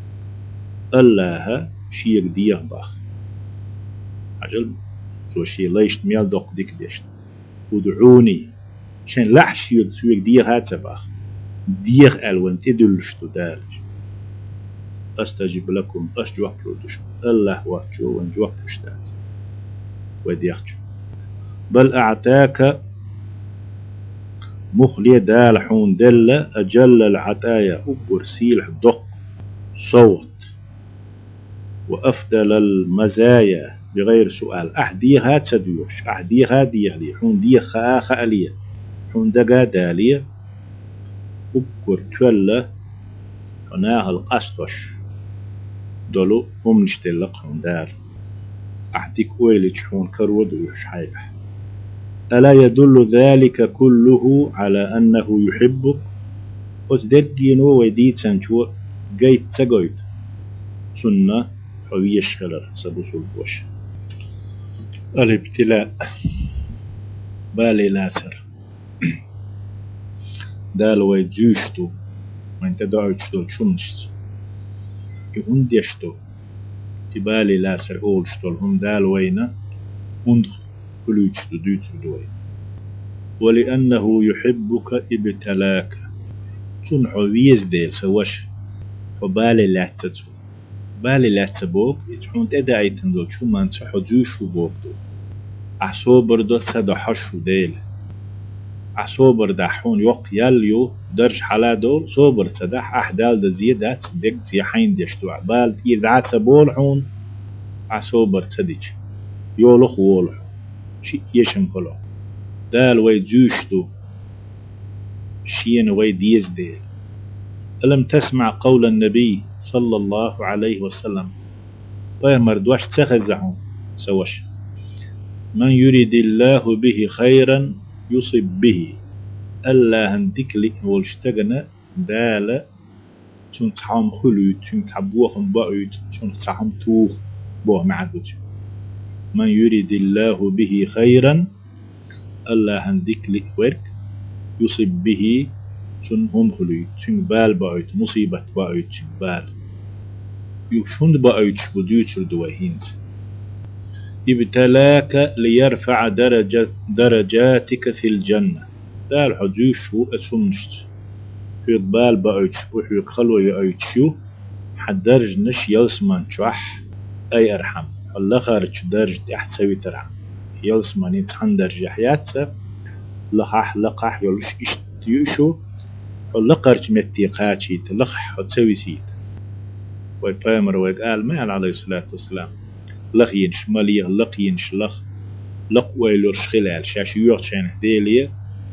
الله شيك ديغ باخ عجل تو شي ليش ميال دوق ديك ديشت ودعوني شن لح شيك ديغ هات باخ ديغ ألوان تدلشتو دارج أستجب لكم أشجوك لردش الله وحجو وانجوك لشتات وديغجو بل أعتاك مخلي دال حون دل أجل العتايا أبر سيلح دق صوت وأفضل المزايا بغير سؤال أحديها تديوش أحديها ديالي حون دي خاخ ألية حون دقا دالية أبكر تولى هناها القسطش دولو هم نشتلق حون دال أحديك ويلج حون كرود ويشحيح ألا يدل ذلك كله على أنه يحبك وتدقينو ويديت سنشو قيت سقويت سنة حويش خلر سبوس البوش الابتلاء بالي لاتر دال ويدجوشتو وين تدعوشتو تشمشت يهون ديشتو تبالي لاتر أولشتو هم دال وينا وندخل كلوشتو دوتو دوي ولأنه يحبك ابتلاك تنحو ويز ديل سوش وبالي لاتتو بالي لاتبوك يتحون تدعي تندو شو ما انت حجوشو بوكدو عصوبر دو سدو حشو ديل عصوبر دحون يوق ياليو درج حلا دول صوبر سدح أحدال دا زيادات ديك زي حين ديشتو عبال تيدعات سبول حون عصوبر تديج يولخ وولخ شي يشم كله دال وي جوشتو شين وي ديز ديل ألم تسمع قول النبي صلى الله عليه وسلم طيب مردوش تخزعون سوش من يريد الله به خيرا يصب به ألا هندك لك والشتغنا دال تنتحام خلوت تنتحبوهم بعيد تنتحام توخ بوه معدوت من يريد الله به خيرا ألا هندك لك ورك يصب به تنهم خلوت تنبال بعيد مصيبة بعيد تنبال يشند بعيد شبدوت ردوهينت ابتلاك ليرفع درجاتك في الجنة دال حجوش هو أسمشت في البال بعيش وحي خلوة يعيشو حدرج نش يلسمان شوح أي أرحم الله خارج درج تحت سوي ترعم يلسمان يتحن درج حياتسا لقح يلش يشو لقرج متيقاتي لخ حتسوي سيت ويبامر ويقال ما عليه الصلاة والسلام لخ ينش ماليه لق ينش لق ويلوش خلال شاش يوغشان ديلية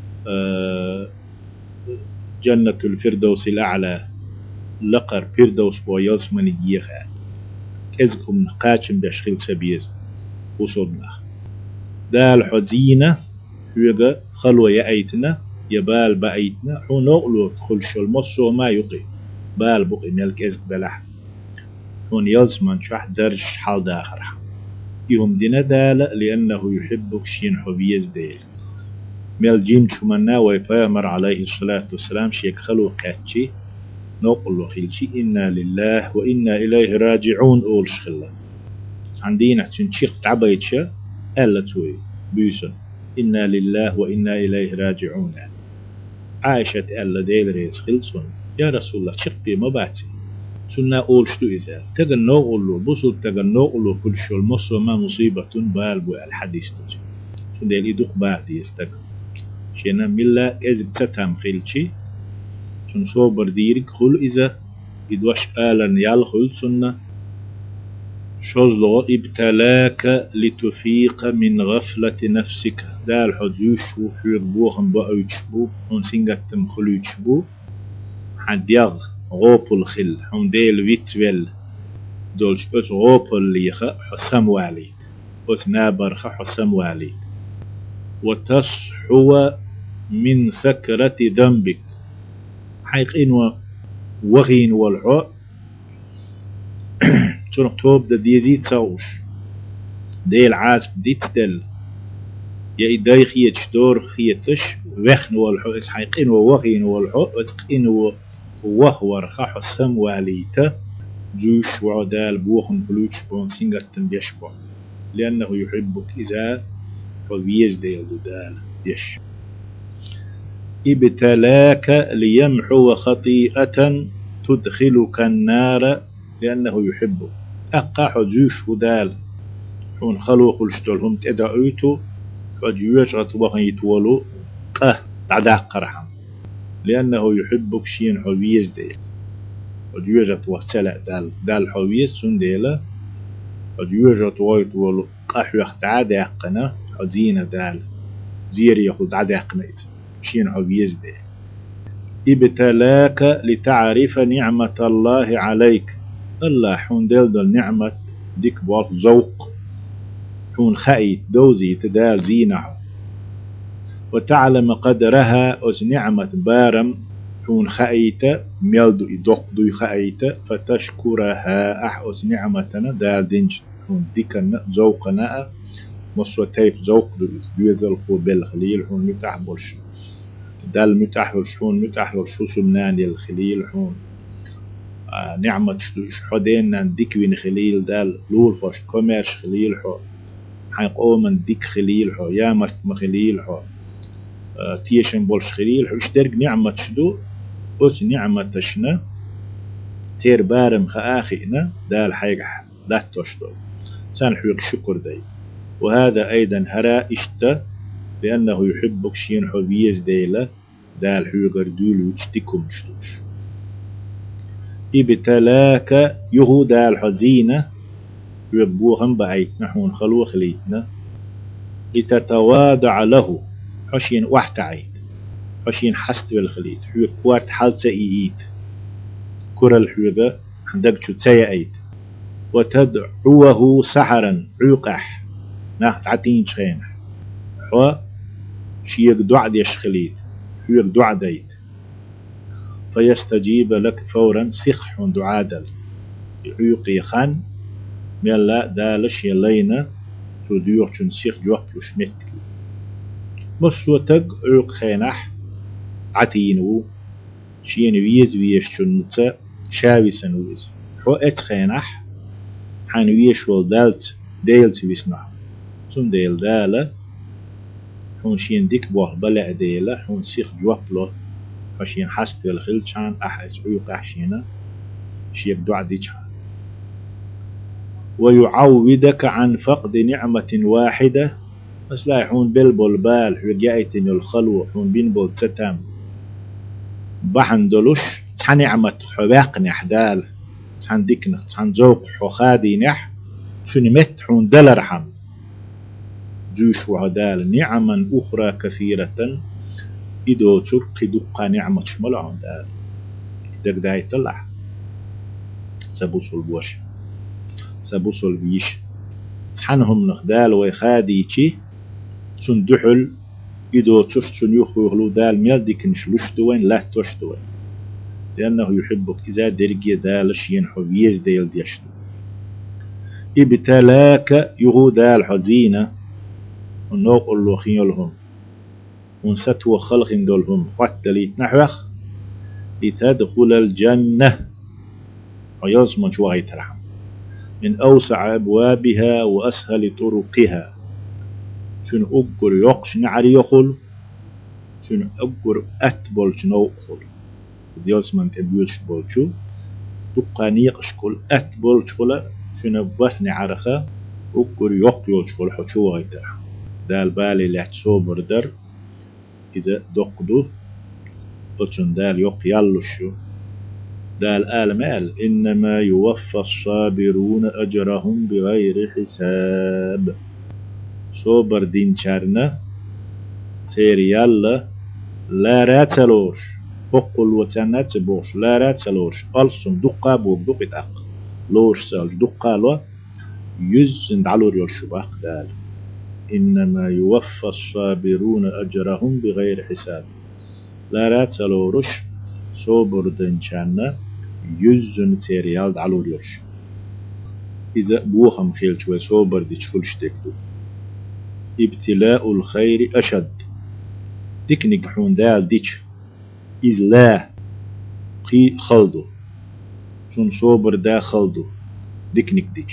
جنة الفردوس الأعلى لقر فردوس بويلس من يجيخا كزكم نقاتشم بشخيل سبيز وصلنا دا الحزينة هو خلوة يأيتنا يبال بأيتنا حو نقلو خلش المصو ما يقي بال بقي ملك ازك بلح هون يلزمن شح درج حال داخر يهم دينا دال لأنه يحبك شين حبيز ديل ميل جيم شمنا ويبامر عليه الصلاة والسلام شيك خلو قاتشي نقول خلشي إنا لله وإنا إليه راجعون أول شخلا عندنا تنشيق تعبيتشا ألا توي بيسن إنا لله وإنا إليه راجعون عائشة ألا ديل ريز خلصن يا رسول الله شقي ما باتي سنة أول شتو إزال تغن نقول بصل تغن نقول كل شو المصر ما مصيبة بالبو الحديث تجي سنة ديل إدوك بعد يستغل شينا ملا كذب تتهم خلشي سن صوبر ديرك خل إذا إدوش آلن يالخل سنة شوزلو ابتلاك لتفيق من غفلة نفسك دال حديوش وحيق بوخن بأيتشبو هون سنغتم خلويتشبو حد يغ غوب الخل هون ديل ويتويل دولش بس غوب الليخة حسام والي بس نابرخة حسام والي وتصحو من سكرة ذنبك حيقين وغين والعو تنق توب دا ديزي تساوش ديل عاز ديت دل يا إداي خيتش دور خيتش وخن والعو إس حيقين وغين والعو إسقين وهور خاحو سم واليتا جوش وعدال بوخن بلوش بون سنغتن بيشبع لأنه يحبك إذا وبيز ديل دال يش ابتلاك ليمحو خطيئة تدخلك النار لأنه يحبك أقاح جوش ودال حون خلوق الشتولهم تدعيتو فجوش غطوخن يتولو تعداق قرحم لأنه يحبك شين حويز ديل وجوش غطوخ تلا دال حويز سن ديلا وجوش غطوخ يتولو قاح تعداقنا حزينة دال زيري يخل تعداقنا شين حويز ديل ابتلاك لتعرف نعمة الله عليك الله حون دل نعمة ديك بوالف ذوق حون خايت دوزي تدال زينه وتعلم قدرها أس نعمة بارم حون خايت ميلدو إدوق دوي خايت فتشكرها أس نعمتنا دال دينج حون ديكنا ذوقنا مصر تيف ذوق دوزل خو بالخليل حون متاح بولش دال متاح بولش حون متاح بولش سمنان الخليل حون نعمة حدين نديك وين خليل دال لول فاش كوميرش خليل حو حيقوم من ديك خليل حو يا مرت مخليل حو تيشن بولش خليل حو اشترك نعمة شدو أس نعمة تشنا تير بارم خآخئنا دال حيقح لا تشدو سان حيق شكر داي وهذا أيضا هرا اشتا لأنه يحبك شين حبيز ديلا دال حيق ردول وشتكم شدوش ابتلاك يهودا الحزينة يبوهم بعيد نحن خلو خليتنا لتتواضع له حشين واحد عيد حشين حست بالخليت حيوك وارت حالتا إيد كرة الحيوغة عندك شو تسيئيد وتدعوه سحرا عيقح ناخت عتين شخين حوا شيك دعا ديش خليت حيوك دعا ديت فيستجيب لك فورا سخح دعادل يعيقي خان ميلا دالش يلينا توديوح شن سيخ جوحلوش متك مصوتك عيق خينح عتينو شين ويز شن نتا شاوي سنويز حو ات خينح حان ويش والدالت ديلت ويسنح سن ديل دالة حون شين ديك بوح بلع ديلة حون سيخ جوحلو حشين حست الخلشان أحس عيق أحشينا شيك دعا ديجها. ويعودك عن فقد نعمة واحدة، بس لا يحون بالبول بال حجايتن الخلوة حون بين بول ستام بحن دلوش تحن نعمة حواق نحدال تحن ديكنا تحن زوق حخادي نح شنو مت حون دلرحم جوش وعدال نعما أخرى كثيرة إدو ترقي دقا نعمة شملعون دال دك داي طلع سبوصل بوش سبوصل بيش تحنهم نخدال ويخادي تي تن دحل إدو تشتن يخوغلو دال ميردك نشلوش دوين لا توش دوين لأنه يحبك إذا درجي دالش ينحو بيز ديل ديشتو ابتلاك يغو دال حزينة ونوق اللوخين لهم ونستو خلق دولهم حتى ليتنحوخ لتدخل الجنة ويزمن شوغي ترحم من أوسع أبوابها وأسهل طرقها شنو أقر يقش نعري يخل شنو أقر أتبول شنو أخل يزمن تبيوش بولشو تقانيق شكل أتبول شكل شنو بحني عرخة أقر يقيو شكل حشوغي ترحم دال بالي لحت صوبر در إذا دقدو قلتن دال يق يلشو دال آل مال إنما يوفى الصابرون أجرهم بغير حساب صوبر دين شارنا سير يلا لا راتلوش بقل وتنات بوش لا راتلوش ألسن دقا بوك دقت أق لوش سالج دقا لو يزن دعلور يلشباق دال إنما يوفى الصابرون أجرهم بغير حساب لا راتلوش صوبر دين شارنا يزن سيريال دعلور يلش إذا بوهم خيل شوي صوبر دي تشكلش تكتو ابتلاء الخير أشد تكنيك حون دال ديش إذ لا قي خلدو شون صوبر دا خلدو ديكنيك ديش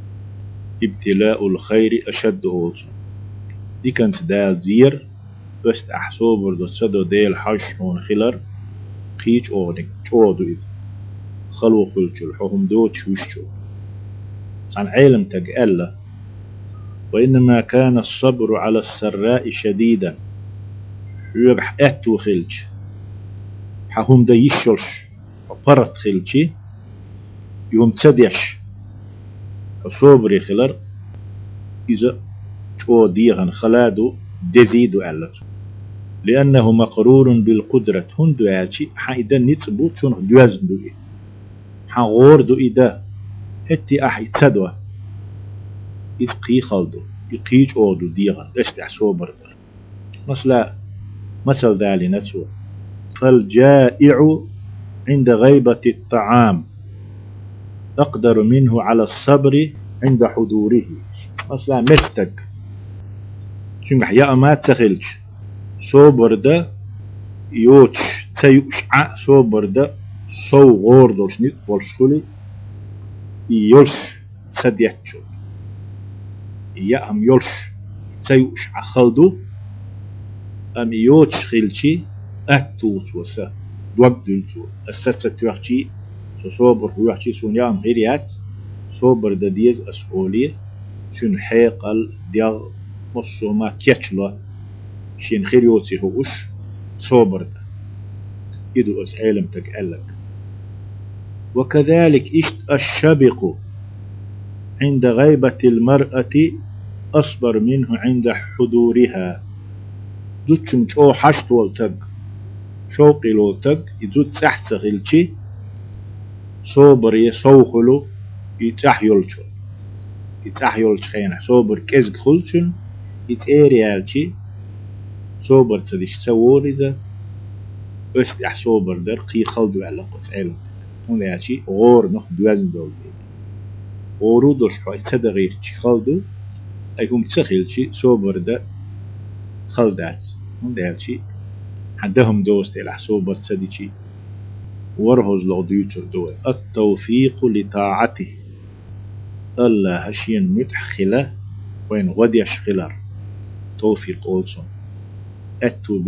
ابتلاء الخير أشد هولسون دي كانت دال زير بس أحصوبر دو تصدو ديل حش هون خلر قيش أغنك تشودو إذ خلو خلشو الحهم دو تشوشو عن علم تقال وإنما كان الصبر على السراء شديدا يبح أتو خلج حهم دا يشلش وبرت خلجي يوم تديش الصبر خلر إذا تو ديغن خلادو دزيدو ألت لأنه مقرور بالقدرة هندو آتي حايدا نتبو تون دوازن دو إيه حغور دو إيدا هتي أحي تدوه إذ قي خلدو يقيج أودو ديغن استع صبر مثل ذالي نتسو فالجائع عند غيبة الطعام أقدر منه على الصبر عند حضوره مثلا مستك شنح يا ما تخلج صبر ده يوتش تيوشع صبر ده صو غوردوش نيت والشخولي يولش سديتشو يا أم يولش تيوشع خلدو أم يوتش خلشي أتوت وسا دوغدلتو أساسا توحشي صوبر توحشي سونيا أم غيريات صوبر دا ديز أسئولي شن حيقل ديغ مصو ما كيتشلا شين خيريوتي هوش صوبر دا إدو أسعيلم تقالك وكذلك إشت الشبق عند غيبة المرأة أصبر منه عند حضورها دوتشم شو حشت والتق شوقي لولتق يزود سحت غلشي صوبر يسوخلو يتحيولشو خينا صوبر كزق خلشن يتأريالشي صوبر تدش سووريزا استح صوبر در قي خلدو على قص علم هون ياشي غور نخ دوازن دول غورو دوش حوي تدغير شي خلدو أيهم تسخيلشي صوبر در خلدات هون ياشي عندهم دوست إلى صوبر تدشي ورهز لغديوتر دول التوفيق لطاعته الله هشين متحخلة وين غد يشخلر توفيق أولسون أتو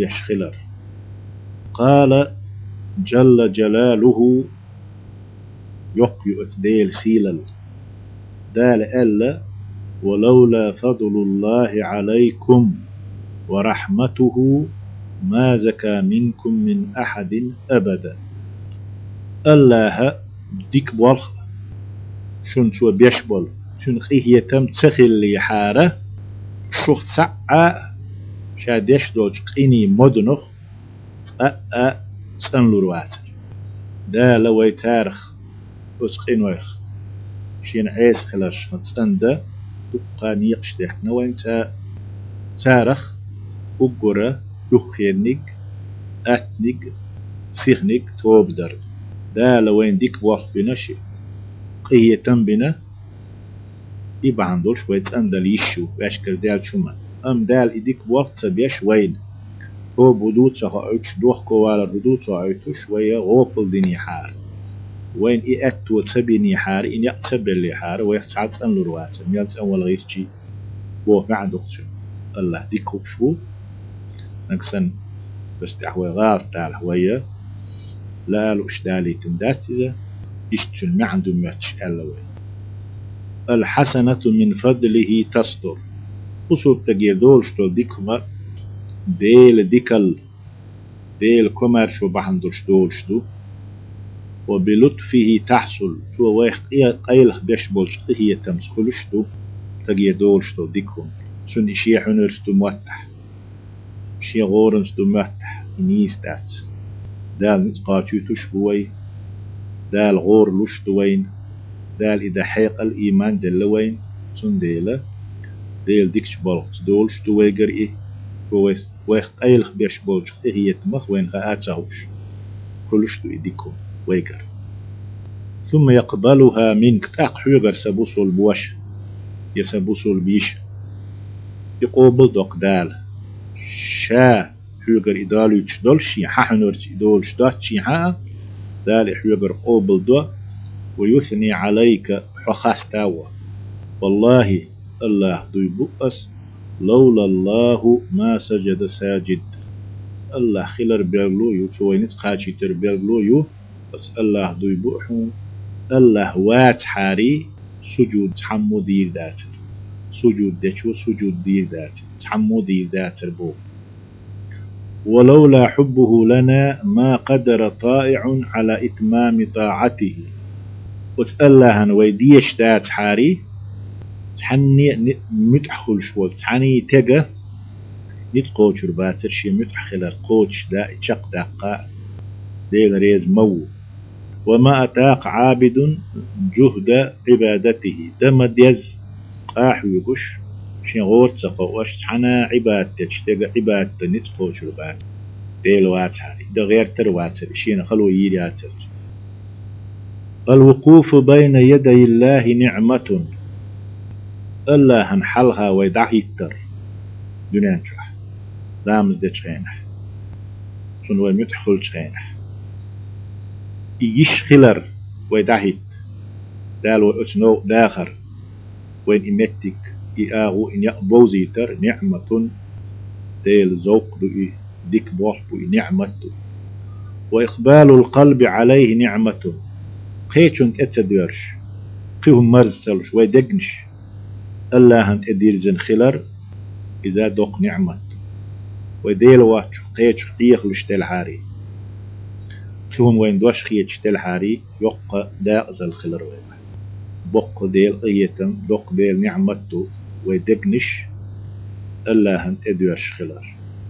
يقيؤ ديل سيلل دال ألا ولولا فضل الله عليكم ورحمته ما زكى منكم من أحد أبدا. الله ديك بالخ شن شو بيشبل شن هي تم تسخل لي حارة شخ سعى شادش دوج قيني مدنخ سنلوروات دا لوي تارخ وسقين ويخ شين عيس خلاش نتسنده تبقى يقشتك نوين تارخ وقرة يخينك أتنك سيخنك توبدر دا لوين ديك وقت بنشي قيه تنبنا يبقى عندول شوية تسندل يشو باشكال دال شما دال إديك وقت سبيش وين هو بدوت سهايتش دوخ كوالا بدوت سهايتو شوية غوبل ديني حار وين إأتو تسبيني حار إن يقتسبل لي حار ويحتسعد تسأل الرواسة ميالس أول غيرتي بوه معدوك الله ديكو شو نكسن بس تحوي غار تال هوية لا لوش دالي تندات إذا يشتل معدو ماتش ألوي الحسنة من فضله تصدر وصول تجير دول شتو ديكما ديل ديكل ديل كمر شو بحندرش دول شتو وبلطفه تحصل شو وايخ قيلخ بيشبولش هي تمسخل شتو تجير دول شتو ديكهم سن إشي حنر شتو موتح إشي غورن شتو موتح إنيس دات دال نتقاتيو تشبوي دال غور لشتوين دال إذا حيق الإيمان دلوين سن ديلا ديل ديكش بلغت دول شتوي قرئي ويخ قيلخ بيشبولش هي تمخ وين غااتسهوش كل شتو إديكم ويقر ثم يقبلها منك تاق حيغر سبوسو البوش يسبوسو البيش يقوبل دوق دال شا حيغر إدالو يتشدول شي ححنور إدول شدات شي حا دال حيغر قوبل دو ويثني عليك حخاس تاوى والله الله دوي بؤس لولا الله ما سجد ساجد الله خلر بيرلو يو توينت قاشي تر بيرلو يو بس الله دوي بؤحون الله وات حاري سجود تحمو دير داتر سجود دشو سجود دير داتر تحمو دير داتر بو ولولا حبه لنا ما قدر طائع على إتمام طاعته وتألهن ويديش دات حاري تحني متحخل شوال تحني تجا نتقوش رباتر شي متحخل قوش دا شق دقاء ديل ريز مو وما أتاق عابد جهد عبادته دم ديز قاح ويقش شي غور تسقوش تحنا عبادتك تجا عبادت نتقوش رباتر ديل واتحاري دا غير تر واتر شينا خلو يرياتر الوقوف بين يدي الله نعمة الله هنحلها ويدعيتر دونان شح دامز دي تشغينح شنو يمتحخل تشغينح يش خلر ويدعيت دال واتنو داخر وين إمتك إياغو إن يقبوزيتر نعمة ديل زوق دو ديك بوحبو نعمة وإقبال القلب عليه نعمة قيتشن اتديرش قيهم مرسلش ويدقنش الله هنت ادير زن خلر إذا دوق نعمة وديل واتش قيتش قيخلش تلحاري قيهم وين دوش قيتش تلحاري يق داق زل خلر ويبا بق ديل قيتم دوق ديل نعمته ويدقنش الله هنت اديرش خلر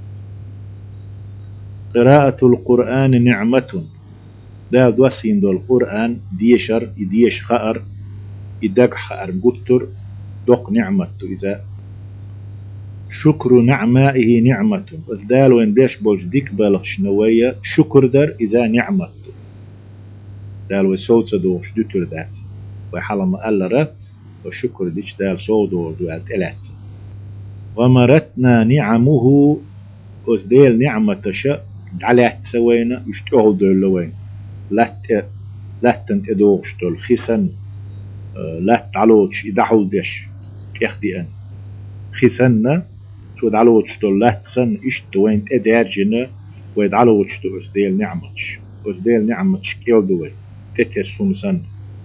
قراءة القرآن نعمة دا دوسين دو القرآن ديشر يديش خأر يدق خأر قطر دوق نعمته إذا شكر نعمائه نعمة وزدال وين بيش بوش ديك بالغ شنوية شكر در إذا نعمته دال وصوت دوش دوتر دات وحلم ألرا وشكر ديش دال صوت دوات إلات غمرتنا نعمه وزدال نعمة شاء على سوينا يشتغل دول لوين لا تنتدوغش دول خسن لا تعلوش يدعو ديش كيخدي أن خسننا شو دعلوش دول لا تسن إشت وين تدار جنا ويدعلوش دول أسديل نعمتش كيل دوي تتر سمسن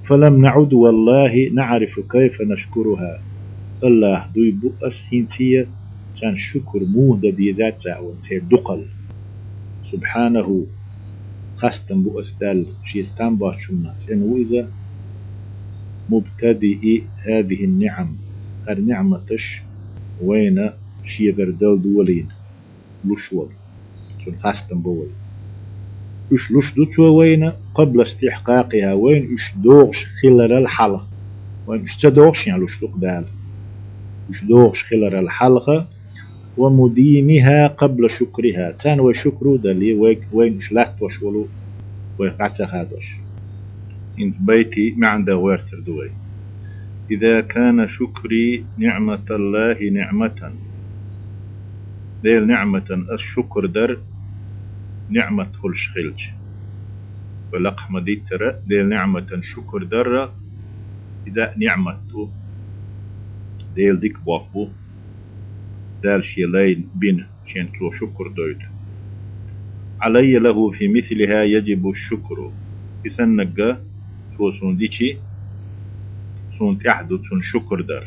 فلم نعد والله نعرف كيف نشكرها. الله دوي بؤس هنتية كان شكر مودة بيزات ساعة دقل سبحانه خاستن بؤس دال شيستان باشمنا سنو إذا مبتدئ هذه النعم هر نعمتش وين شيغر دل دولين لشول سن خاستن بول لش دوتوا وين قبل استحقاقها وين دوغش خلال الحلقة وين تدوغش يعني لش دال دوغش خلال الحلقة ومديمها قبل شكرها تان وشكر دلي وين شلات وشولو ويقعت هذاش انت بيتي ما عنده وارتر دوي. إذا كان شكري نعمة الله نعمة ديل نعمة الشكر در نعمة خلش خلج ولقح ديتر ديل نعمة شكر در إذا نعمة ديل ديك بوخبو دال شيلين بين شين تو شكر دويت علي له في مثلها يجب الشكر يسنق تو سنديشي سون تحدث شكر در.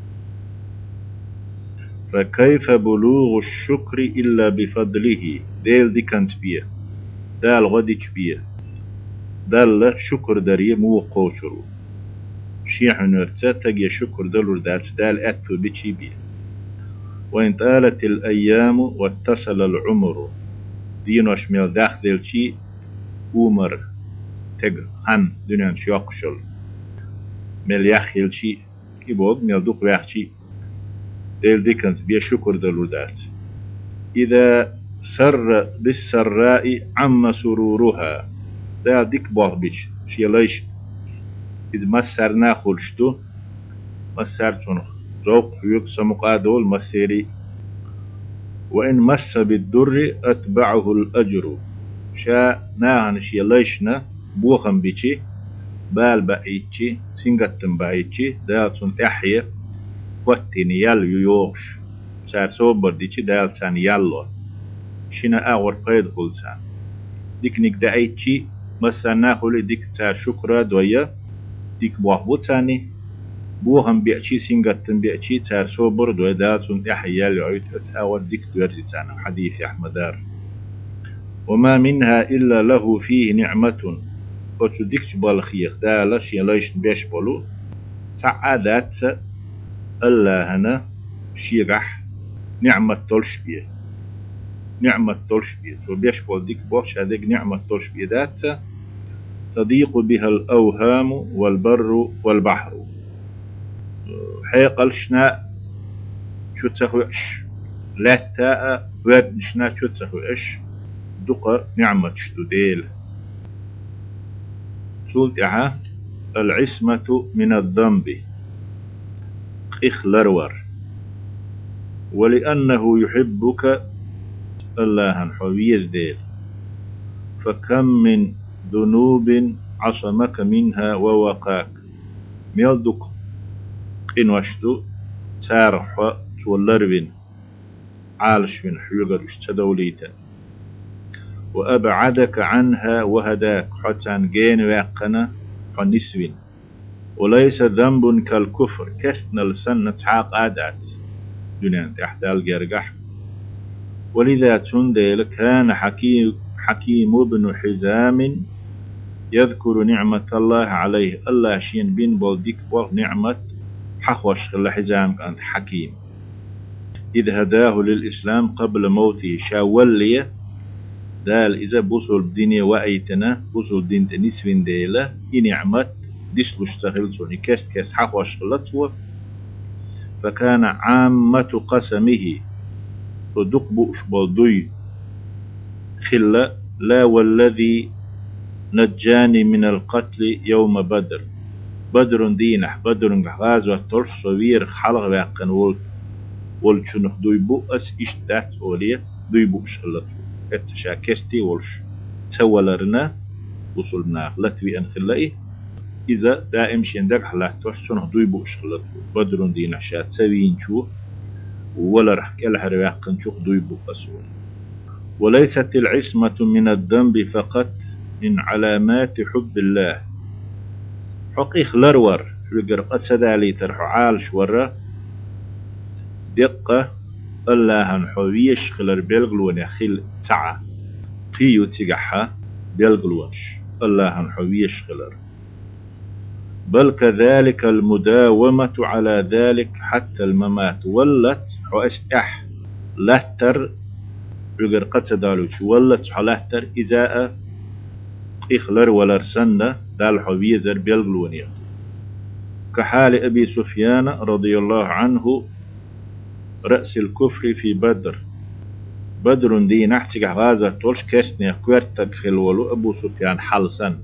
فكيف بلوغ الشكر إلا بفضله ديل دي كانت بيه دال غديك بيه دال شكر دري مو قوشرو شيح نرتاتك يا شكر دلور دال أتو بيشي بيه. وإن طالت الأيام واتصل العمر دينو شميل داخل شي عمر تج هن دنيا شياقشل مل يخيل شي كيبود مل دوق ويحشي ديل ديكنز بيا شكر دلودات. إذا سر بالسراء عم سرورها دا ديك بوغبيش شي ليش إذ مسر ناخلشتو مسر تنخ ذوق يك سمقادول مسيري. وإن مس بالدر أتبعه الأجر شا ناهن شي ليشنا بوخم بيشي بال بأيتشي سنغتن بأيتشي دالتون تحيي واتين يال يوغش سار صوبر ديشي دالتان يالو شنا أغور قيد قلتان ديك نيك دأيتشي مسانا خولي ديك تا شكرا دويا ديك بوحبوتاني بوهم بيأتشي سنغتن بيأتشي تار صوبر دويا دالتون تحيي يال يعيد أغور ديك دويرتان حديث أحمدار. وما منها إلا له فيه نعمة وتديكش بالخيخ دالش يلايش بيش بولو سعادات الله هنا شيرح نعمة تولش بيه نعمة تولش بيه وبيش بول ديك بوش هذيك نعمة تولش بيه دات تضيق بها الأوهام والبر والبحر حيقل شنا شو تسخوش لا تاء ورد شنا شو تسخوش دقة نعمة شتوديل. سلطعة العصمة من الذنب إخلرور ولأنه يحبك الله حويز ديل. فكم من ذنوب عصمك منها ووقاك ميلدك إن وشتو تارح تولربن عالش من حيوغر اشتدوليتا وأبعدك عنها وهداك حتى جين واقنا فنسوين. وليس ذنب كالكفر كسنا لسنة حاق عادات دونان تحت الجرجح. ولذا تندل كان حكيم بن حزام يذكر نعمة الله عليه الله شين بن بولديك نعمة حخوش الحزام كانت حكيم إذ هداه للإسلام قبل موته شاولية دال إذا بوصل الدنيا وأيتنا بوصل الدين تنسفين ديلا نعمة ديسلوش تغلسوني كاس حخوش خلطوه. فكان عامة قسمه فدق بؤش بلدوي خلا لا والذي نجاني من القتل يوم بدر بدر دينح بدر غازوة ترش صوير حلق باقن والشنخ دوي بؤس إشتات أولية دوي بؤش خلطوه اتشاكستي ولش تولرنا وصلنا لتوي أن خلائي إذا دائم شندق حلات توشتون دوي بوش خلطوه بدر دينح شات سوين شو ولا رح كالح رواقن شوخ دوي بؤسون. وليست العصمة من الذنب فقط من علامات حب الله حقيق لرور يقر قد سدالي ترحو عالش ورا دقة الله هنحويش خلر بلغلون يخيل ساعة قيو تيقحها بلغلونش الله هنحويش خلر بل كذلك المداومة على ذلك حتى الممات ولت حوستح لهتر يقر قد سدالوش ولت حلهتر إزاء إخلر ولرسنة دال حويزر بلغلون يخيل كحال أبي سفيان رضي الله عنه رأس الكفر في بدر بدر دي نحتك غازة تولش كسني كويرتك خلولو أبو سفيان حلسن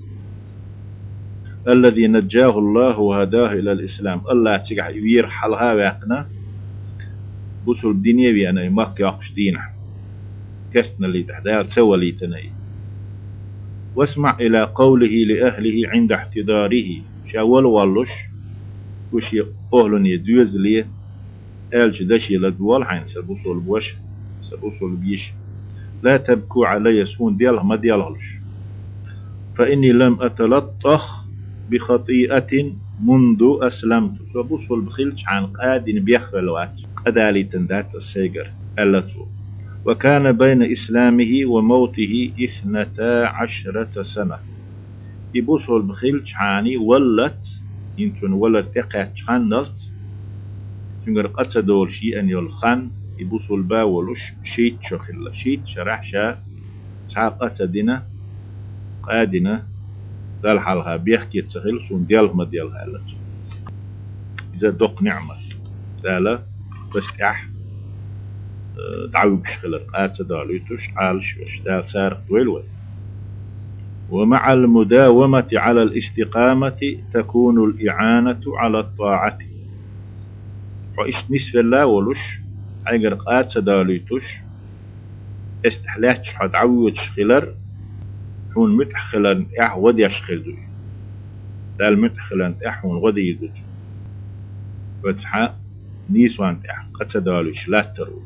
الذي نجاه الله وهداه إلى الإسلام الله تيجح يوير حلها ويقنا بوسو الدنيا بيانا يماك يقش دينح كسنا اللي تحدها تسوى لي تني واسمع إلى قوله لأهله عند احتضاره شاول والوش وشي أهلن يدوز ليه ألج دشي لدوال حين سبوصوا البوش سبوصوا البيش لا تبكوا علي سون دياله ما ديالهلش فإني لم أتلطخ بخطيئة منذ أسلمت سبوصوا البخيلش عن قادن بيخلوات قدالي تندات السيجر ألتو وكان بين إسلامه وموته 12 سنة يبوصوا البخيلش عني ولت يمكن ولا تقع خنص تنقر قد دول شيء أن يلخن يبوسوا الباولش شيت شخلا شيت شرح شا ساقة دينا قادنا دال حالها بيحكي تسخيل سون ديال ما ديالها لت إذا دق نعمة دالا بس دعوك شخلا قاد داليتوش عالش وش دال سارق ويلوي ومع المداومة على الاستقامة تكون الإعانة على الطاعة وإيش نسف الله ولش أيقر قاد سداليتوش استحلاتش حد عويت شخلر حون متحخلن ودي يشخل دوي دال متحخلن حون ودي يدوج فتحا نيسوان قد سداليش لا ترو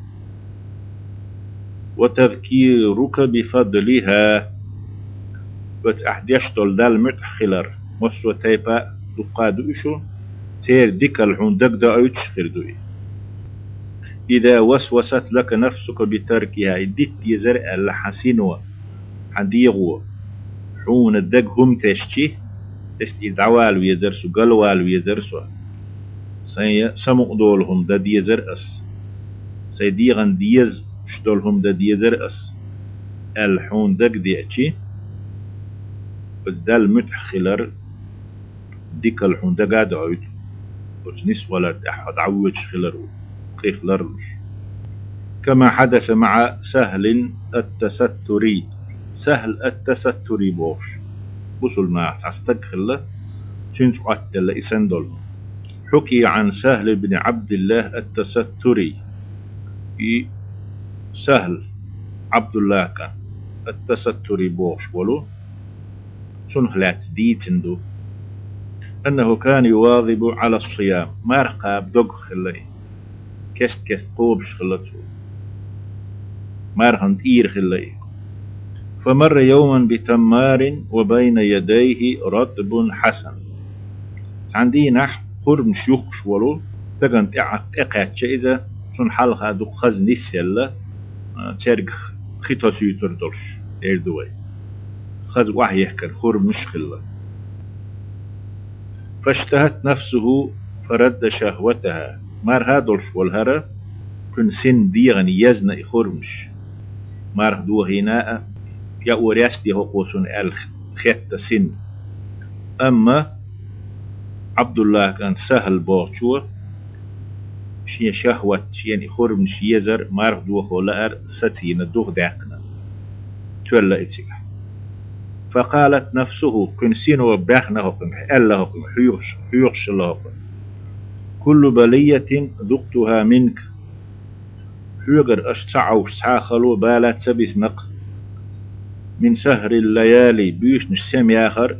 وتذكيرك بفضلها بتأحديش دال متحخلر مصو تيبا دقادوشو تير ديك الحون دق دايتش خردوي إذا وسوست لك نفسك بتركها إدت يزرع الحسينو حديغو حون الدق هم تشتي استدعوال ويزرسو قلوال ويزرسو سمق دولهم دا ديزرأس سيديغن ديز شدولهم دا ديزرأس الحون دق ديأتي بس دا المتحخلر ديك الحون دق دايت وجنس ولا أحد عوج خلرو قيخ لرلش كما حدث مع سهل التستري سهل التستري بوش بوصل ما تستقخل شنش عتل إسندل حكي عن سهل بن عبد الله التستري في سهل عبد الله كان التستري بوش ولو سنخلات ديتندو أنه كان يواظب على الصيام ما رقى بدق خلي كست قوبش خلته ما رهن تير خلي فمر يوما بتمار وبين يديه رطب حسن عندي نح قرب شيوخش ولو تقن اقعد إذا سن حلقة دق خز نسيلا ترق خطا سيتر دلش اردوي خز وحي يحكر قرب مش خلا فاشتهت نفسه فرد شهوتها مار هادولش والهرة كن سن ديغن يزن إخورمش مار دو هناء يا وريستي هقوسن الخط سن أما عبد الله كان سهل بوشوه شين شهوة شين إخورمش يزر مار دو خلار ستين دوغ داقنا تولى إتسيح فقالت نفسه كن سينو بحنا هقم ألا هقم حيوش الله هقم كل بلية ذقتها منك حيوغر أشتعو شتعخلو بالات سبيس نق من سهر الليالي بيش نشسام ياخر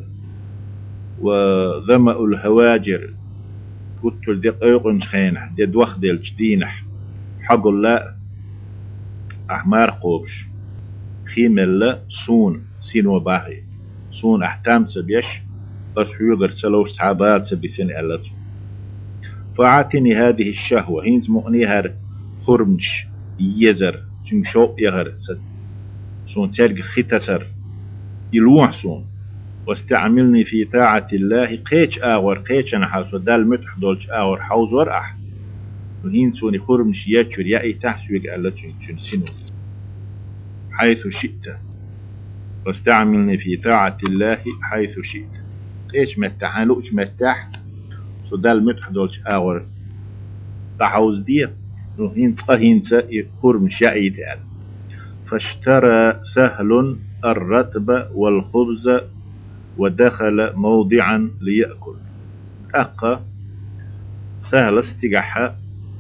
وظمأ الهواجر قلت دقيق نشخينح دي دوخ ديل جدينح حق الله أحمار قوبش خيم الله سون سينو باهي سون أحتام سبيش أسحيغر سلو صحابات سبسن ألت. فأعطني هذه الشهوة هينز مؤنيهر خرمش يزر شو يهر سون ترق ختسر يلوح سون واستعملني في طاعة الله قيش آور قيش أنا حاسو دال متح دولش آور حوزور أح وهين سوني خرمش ياتشور يأي تحسويق ألا تنسنو حيث شئت واستعملني في طاعة الله حيث شئت قيش متحان لوش متح سو دال متح دولش آور تحوز دي وهين صهين خرمش يأي تأل فاشترى سهل الرتب والخبز ودخل موضعا ليأكل أقى سهل استقاحة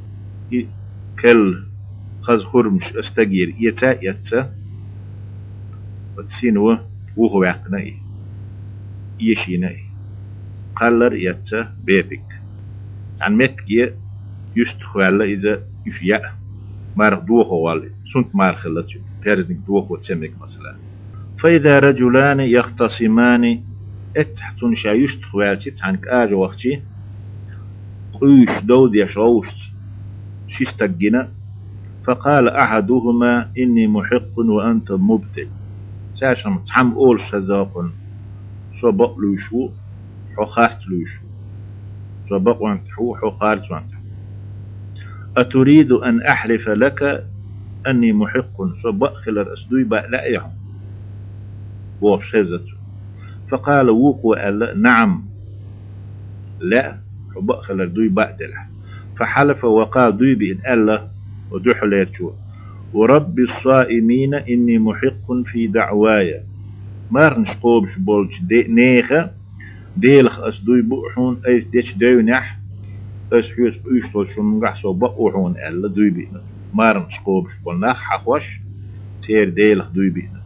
كل خز خرمش استقير يتا وتسينوه وهو يقنعي يشيني قلر يتا بيبك عن متكي يستخوال إذا يشياء مارخ دوخ والي سنت مارخ اللتو بيرزنك دوخ وتسمك مثلا فإذا رجلان يختصمان اتحتون شا يستخوال تتعنك آجا وقتي قيش دود يشغوش شستقنا فقال أحدهما إني محق وأنت مبتل ساشم تحم أول شزاقن صبق لوشو حخات لوشو صبق وانتحو حخارت وانتحو أتريد أن أحلف لك أني محق صبق خلال أسدوي لا يعم وفشزته فقال وقوة نعم لا حبق خلال دوي بأدله فحلف وقال دوي بإن الله ودحل يتشو ورب الصائمين إني محق في دعواي مارنش قوبش بولش نيخة ديلخ أسدوي بوحون أيس ديش ديو نح أس حيوس بيشتول شمقح سو بقوحون ألا دوي بإنت مارنش قوبش بولناخ حقوش تير ديلخ دوي بإنت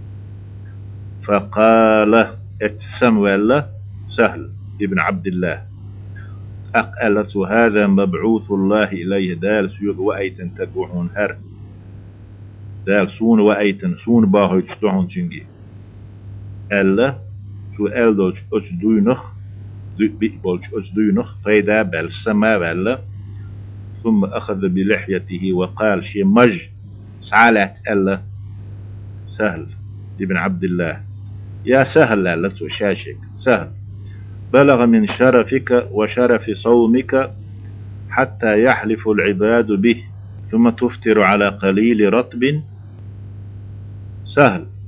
فقال اتسمو سهل ابن عبد الله أقلت هذا مبعوث الله إليه دال سيوغ وأيتن تقوحون هر دال سون وأيتن سون باهو يشتوحون تنجي ألا سؤال دوش أجدوينخ بيقبولش أجدوينخ فإذا بل سما بل ثم أخذ بلحيته وقال شي مج سعالت ألا سهل ابن عبد الله يا سهل ألا تشاشك سهل بلغ من شرفك وشرف صومك حتى يحلف العباد به ثم تفطر على قليل رطب سهل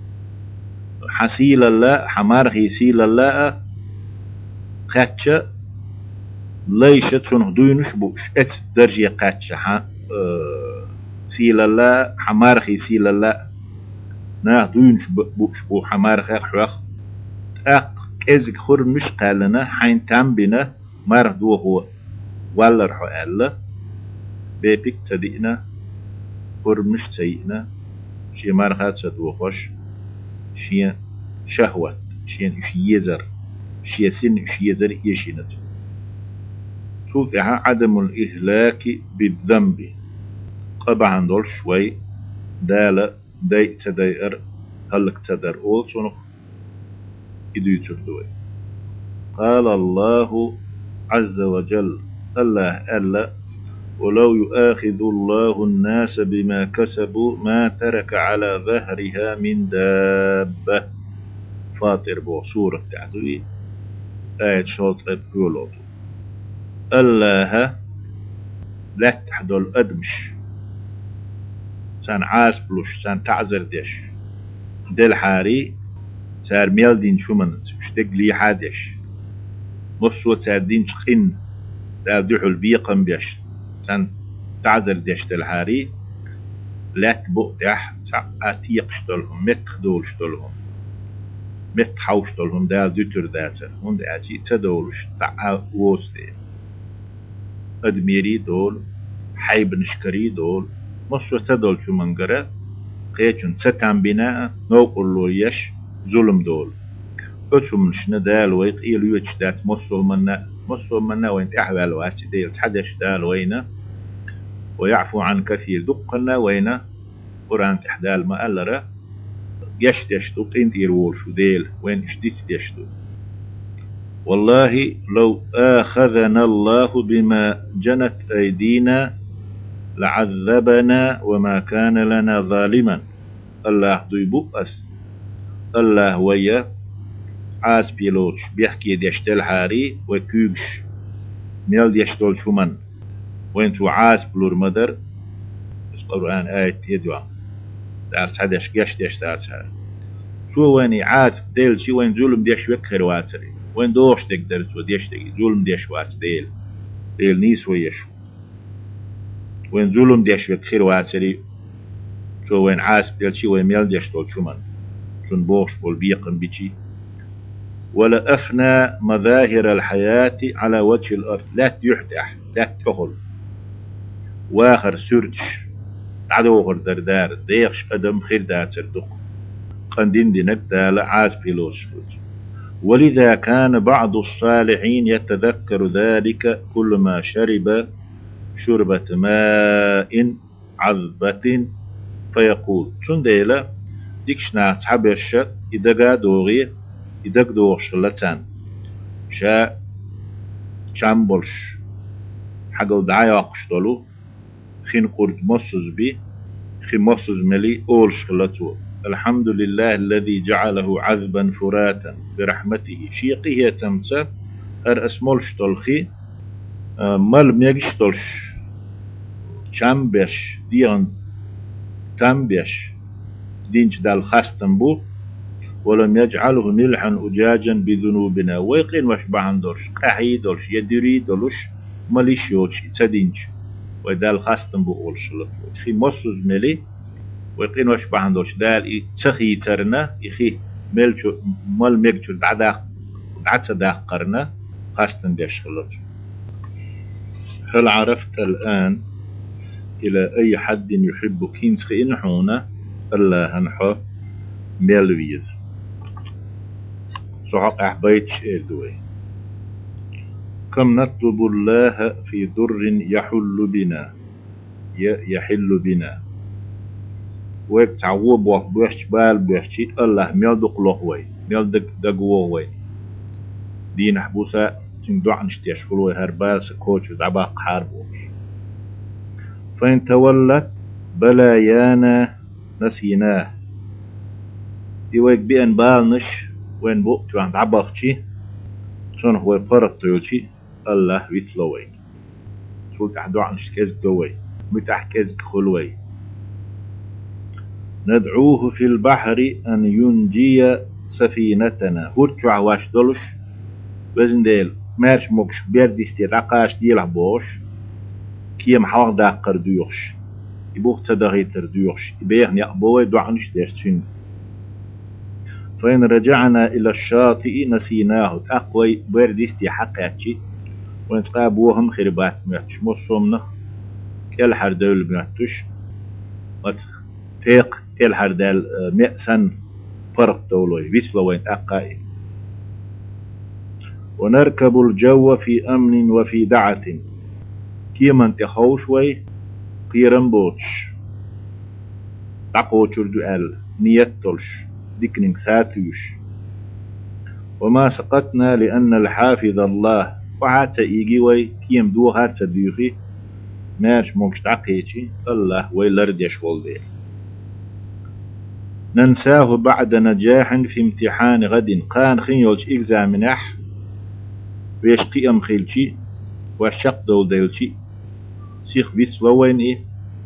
حسيل الله حمار هيسيل الله قاتشة ليشت شنه دوينش بوش ات درجة قاتشة سيل الله حمار هيسيل الله نا دوينش بوش بو حمار خيخ إذا خور مش قالنا حين تنبنا مردو هو ولا رحو ألا بيبك تدئنا خور مش سيئنا شي مرخات سدو خوش شي شهوة شي يزر شي سن شي يزر يشينت توقع عدم الإهلاك بالذنب طبعا دول شوي دالة داي تداير هلك تدر أول صنخ قال الله عز وجل الله ولو يؤاخذ الله الناس بما كسبوا ما ترك على ظهرها من دابة فاطر بو سورة تعدوي آية شوط يقولوا الله لا تحدل أدمش سان عاس بلوش سان تعزر ديش دل حاري سار ميل دين شومنت اشتق لي حادش مصوت سار دين شخين لا دحو البيقم بيش سان تعذر ديش تلهاري لا تبق دح ساعتيق شتلهم متخدول شتلهم متحوش شتلهم دا دتر داتر هند اجي تدولش تع ووستي ادميري دول حيب نشكري دول مصوت تدول شو منقرة قيتشن ستان بناء نوقلو يش ظلم دول أتشمش ندال ويقيل يوتش دات مصر منا وين أحوال واتش ديل تحدش دال وينا ويعفو عن كثير دقنا وينا قرآن تحدال ما ألرا يشتش دقين تيرول شو ديل وين اشتيت يشتو والله لو آخذنا الله بما جنت أيدينا لعذبنا وما كان لنا ظالما. الله دوي أس الله ويا عاس بيلوش بيحكي ديشتل حاري وكوكش ميل ديشتول شومن وين تو عاس بلور مدر القرآن آية يدوان تعال حدش قش ديش تعال شو وين عاد ديل شي وين ظلم ديش وكر واتري وين دوش تقدر تو ديش تقي ظلم ديش وات ديل نيس ويشو وين ظلم ديش وكر واتري شو وين عاس ديل شي وين ميل ديشتول شومن شون بوش بول بيقن بيشي ولا أفنى مظاهر الحياة على وجه الأرض لا تيحتح لا تخل واخر سرتش عدو دردار ديخش قدم خير دات سردق قندين دينك دال عاز بيلوسفوت. ولذا كان بعض الصالحين يتذكر ذلك كلما شرب شربة ماء عذبة فيقول شنديلا ديكشنا تحبش إدقا دوغي إدق دوغش لتان شا شامبولش حقل دعاياقش دولو خين قرد مصز بي خين مصز ملي أولش خلطو. الحمد لله الذي جعله عذبا فراتا برحمته شيقه تمسا هر اسمولش تلخي مال ميجش تلش شامبش ديان تامبش دينش دال خاستنبو ولم يجعله ملحا أجاجا بذنوبنا ويقين وش بعن دولش قحي دولش يدري دولش ماليش يوش تدينش ويدال خاستنبو أولش خي مصز ملي ويقين وش بعندوش دال تخي ترنا يخي ملشو مال ميكشو بعد صداق قرنا خاصة بيشغلت. هل عرفت الآن إلى أي حد يحب كينس إنحونا ألا هنحو ميلويز صحق أحبيتش إلدوي. كم نطلب الله في در يحل بنا ويك تعوب وبيحش بال بيحشي الله ميلدق لغوي ميلدق دقووي دين حبوسا تندوع نشتيش فلوي هربال سكوتش دعباق حاربوش. فإن تولت بلايانا نسيناه يويك بيان بالنش وين بوقت وعند عباقشي شون هو فرق تيوشي الله ويثلوي سولت أحدوع نشتكيز دوي متحكيز خلوي. ندعوه في البحر أن ينجي سفينتنا هرتشع واش دولش وزن ديل مارش موكش بيردستي رقاش ديل بوش كيم حواق داقر ديوش يبوخ تدغيتر ديوش يبيخ يقبوي دعنش ديرتين. فإن رجعنا إلى الشاطئ نسيناه تقوي بيردستي حقاتي وإن تقابوهم خربات ميحتش مصومنا كل حردول ميحتش تيق كل حردال مئسن فرق دولوي بيسلوين أقائي. ونركب الجو في أمن وفي دعة كيما انتخوشوي قيرن بوتش تقوشر دوال نيتولش ديكنين ساتوش. وما سقطنا لأن الحافظ الله وحتى إيجيوي كيم دو هاتة ديوخي ماش موكش تعقيتي الله ويلردش والدي. ننساه بعد نجاح في امتحان غد قان خينيوش إكزامنح ويشقي أم خيلشي وشق دول ديلشي سيخ بيسلوين إيه.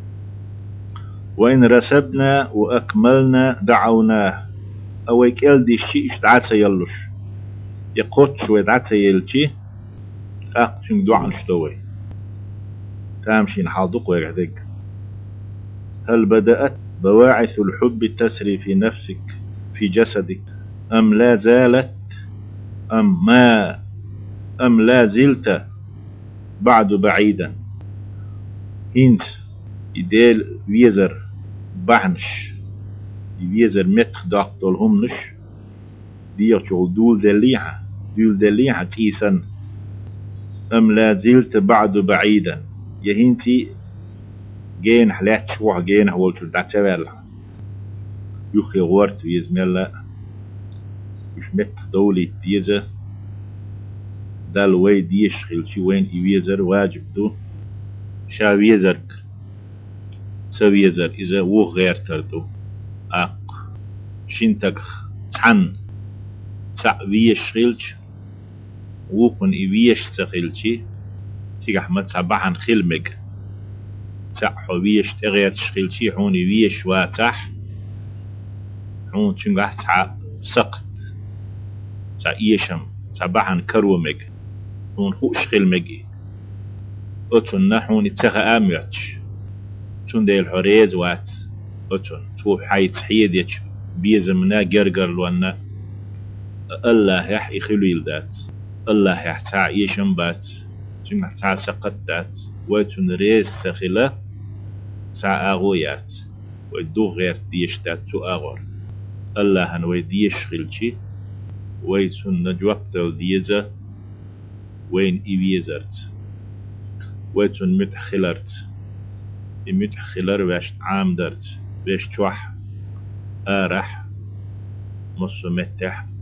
وإن رسبنا وأكملنا دعوناه أويك دي الشيء اشتعات يلوش يقوت شوي دعات يلشي أقسم دعان شتوي تامشين حاضق ويقعدك. هل بدأت بواعث الحب تسري في نفسك في جسدك أم لا زالت أم لا زلت بعد بعيدا. هينس يديل ويزر بعنش ويزر متخ داقتل همنش دير شغل دول دليعة تيسن أم لا زلت بعد بعيدا يهينتي جين حلات شوح جين هو شو دعتبالها يخي غورت ويزملا مش متخ دولي ديزة دال وي ديش خلشي وين إيويزر واجب دو شاويزرك سويزر إذا وو غير تردو أق شنتك تحن تع ويش خلش وقن إيويش سخلشي تيجح ما تبعن خلمك تع حويش تغير تشخلشي حون إيويش واتح حون تنجح تع سقط تع إيشم تبعن كرومك حون خوش خلمكي أتون نحون تخا آميوتش تون دي الحريز وات أتون تو حيث حيد يتش بيزمنا جرجر لوانا الله يح يخلو ذات الله يح تع يشم بات تنجح تع سقط ذات وتون ريز سخلة تع أغويات ويدو غير ديش ذات تو أغور الله هنوي ديش خلشي ويتون نجوبتو ديزة وين إيويزرت ويتون متخلرت متخلر باش عام درت باش توح آرح مصو متح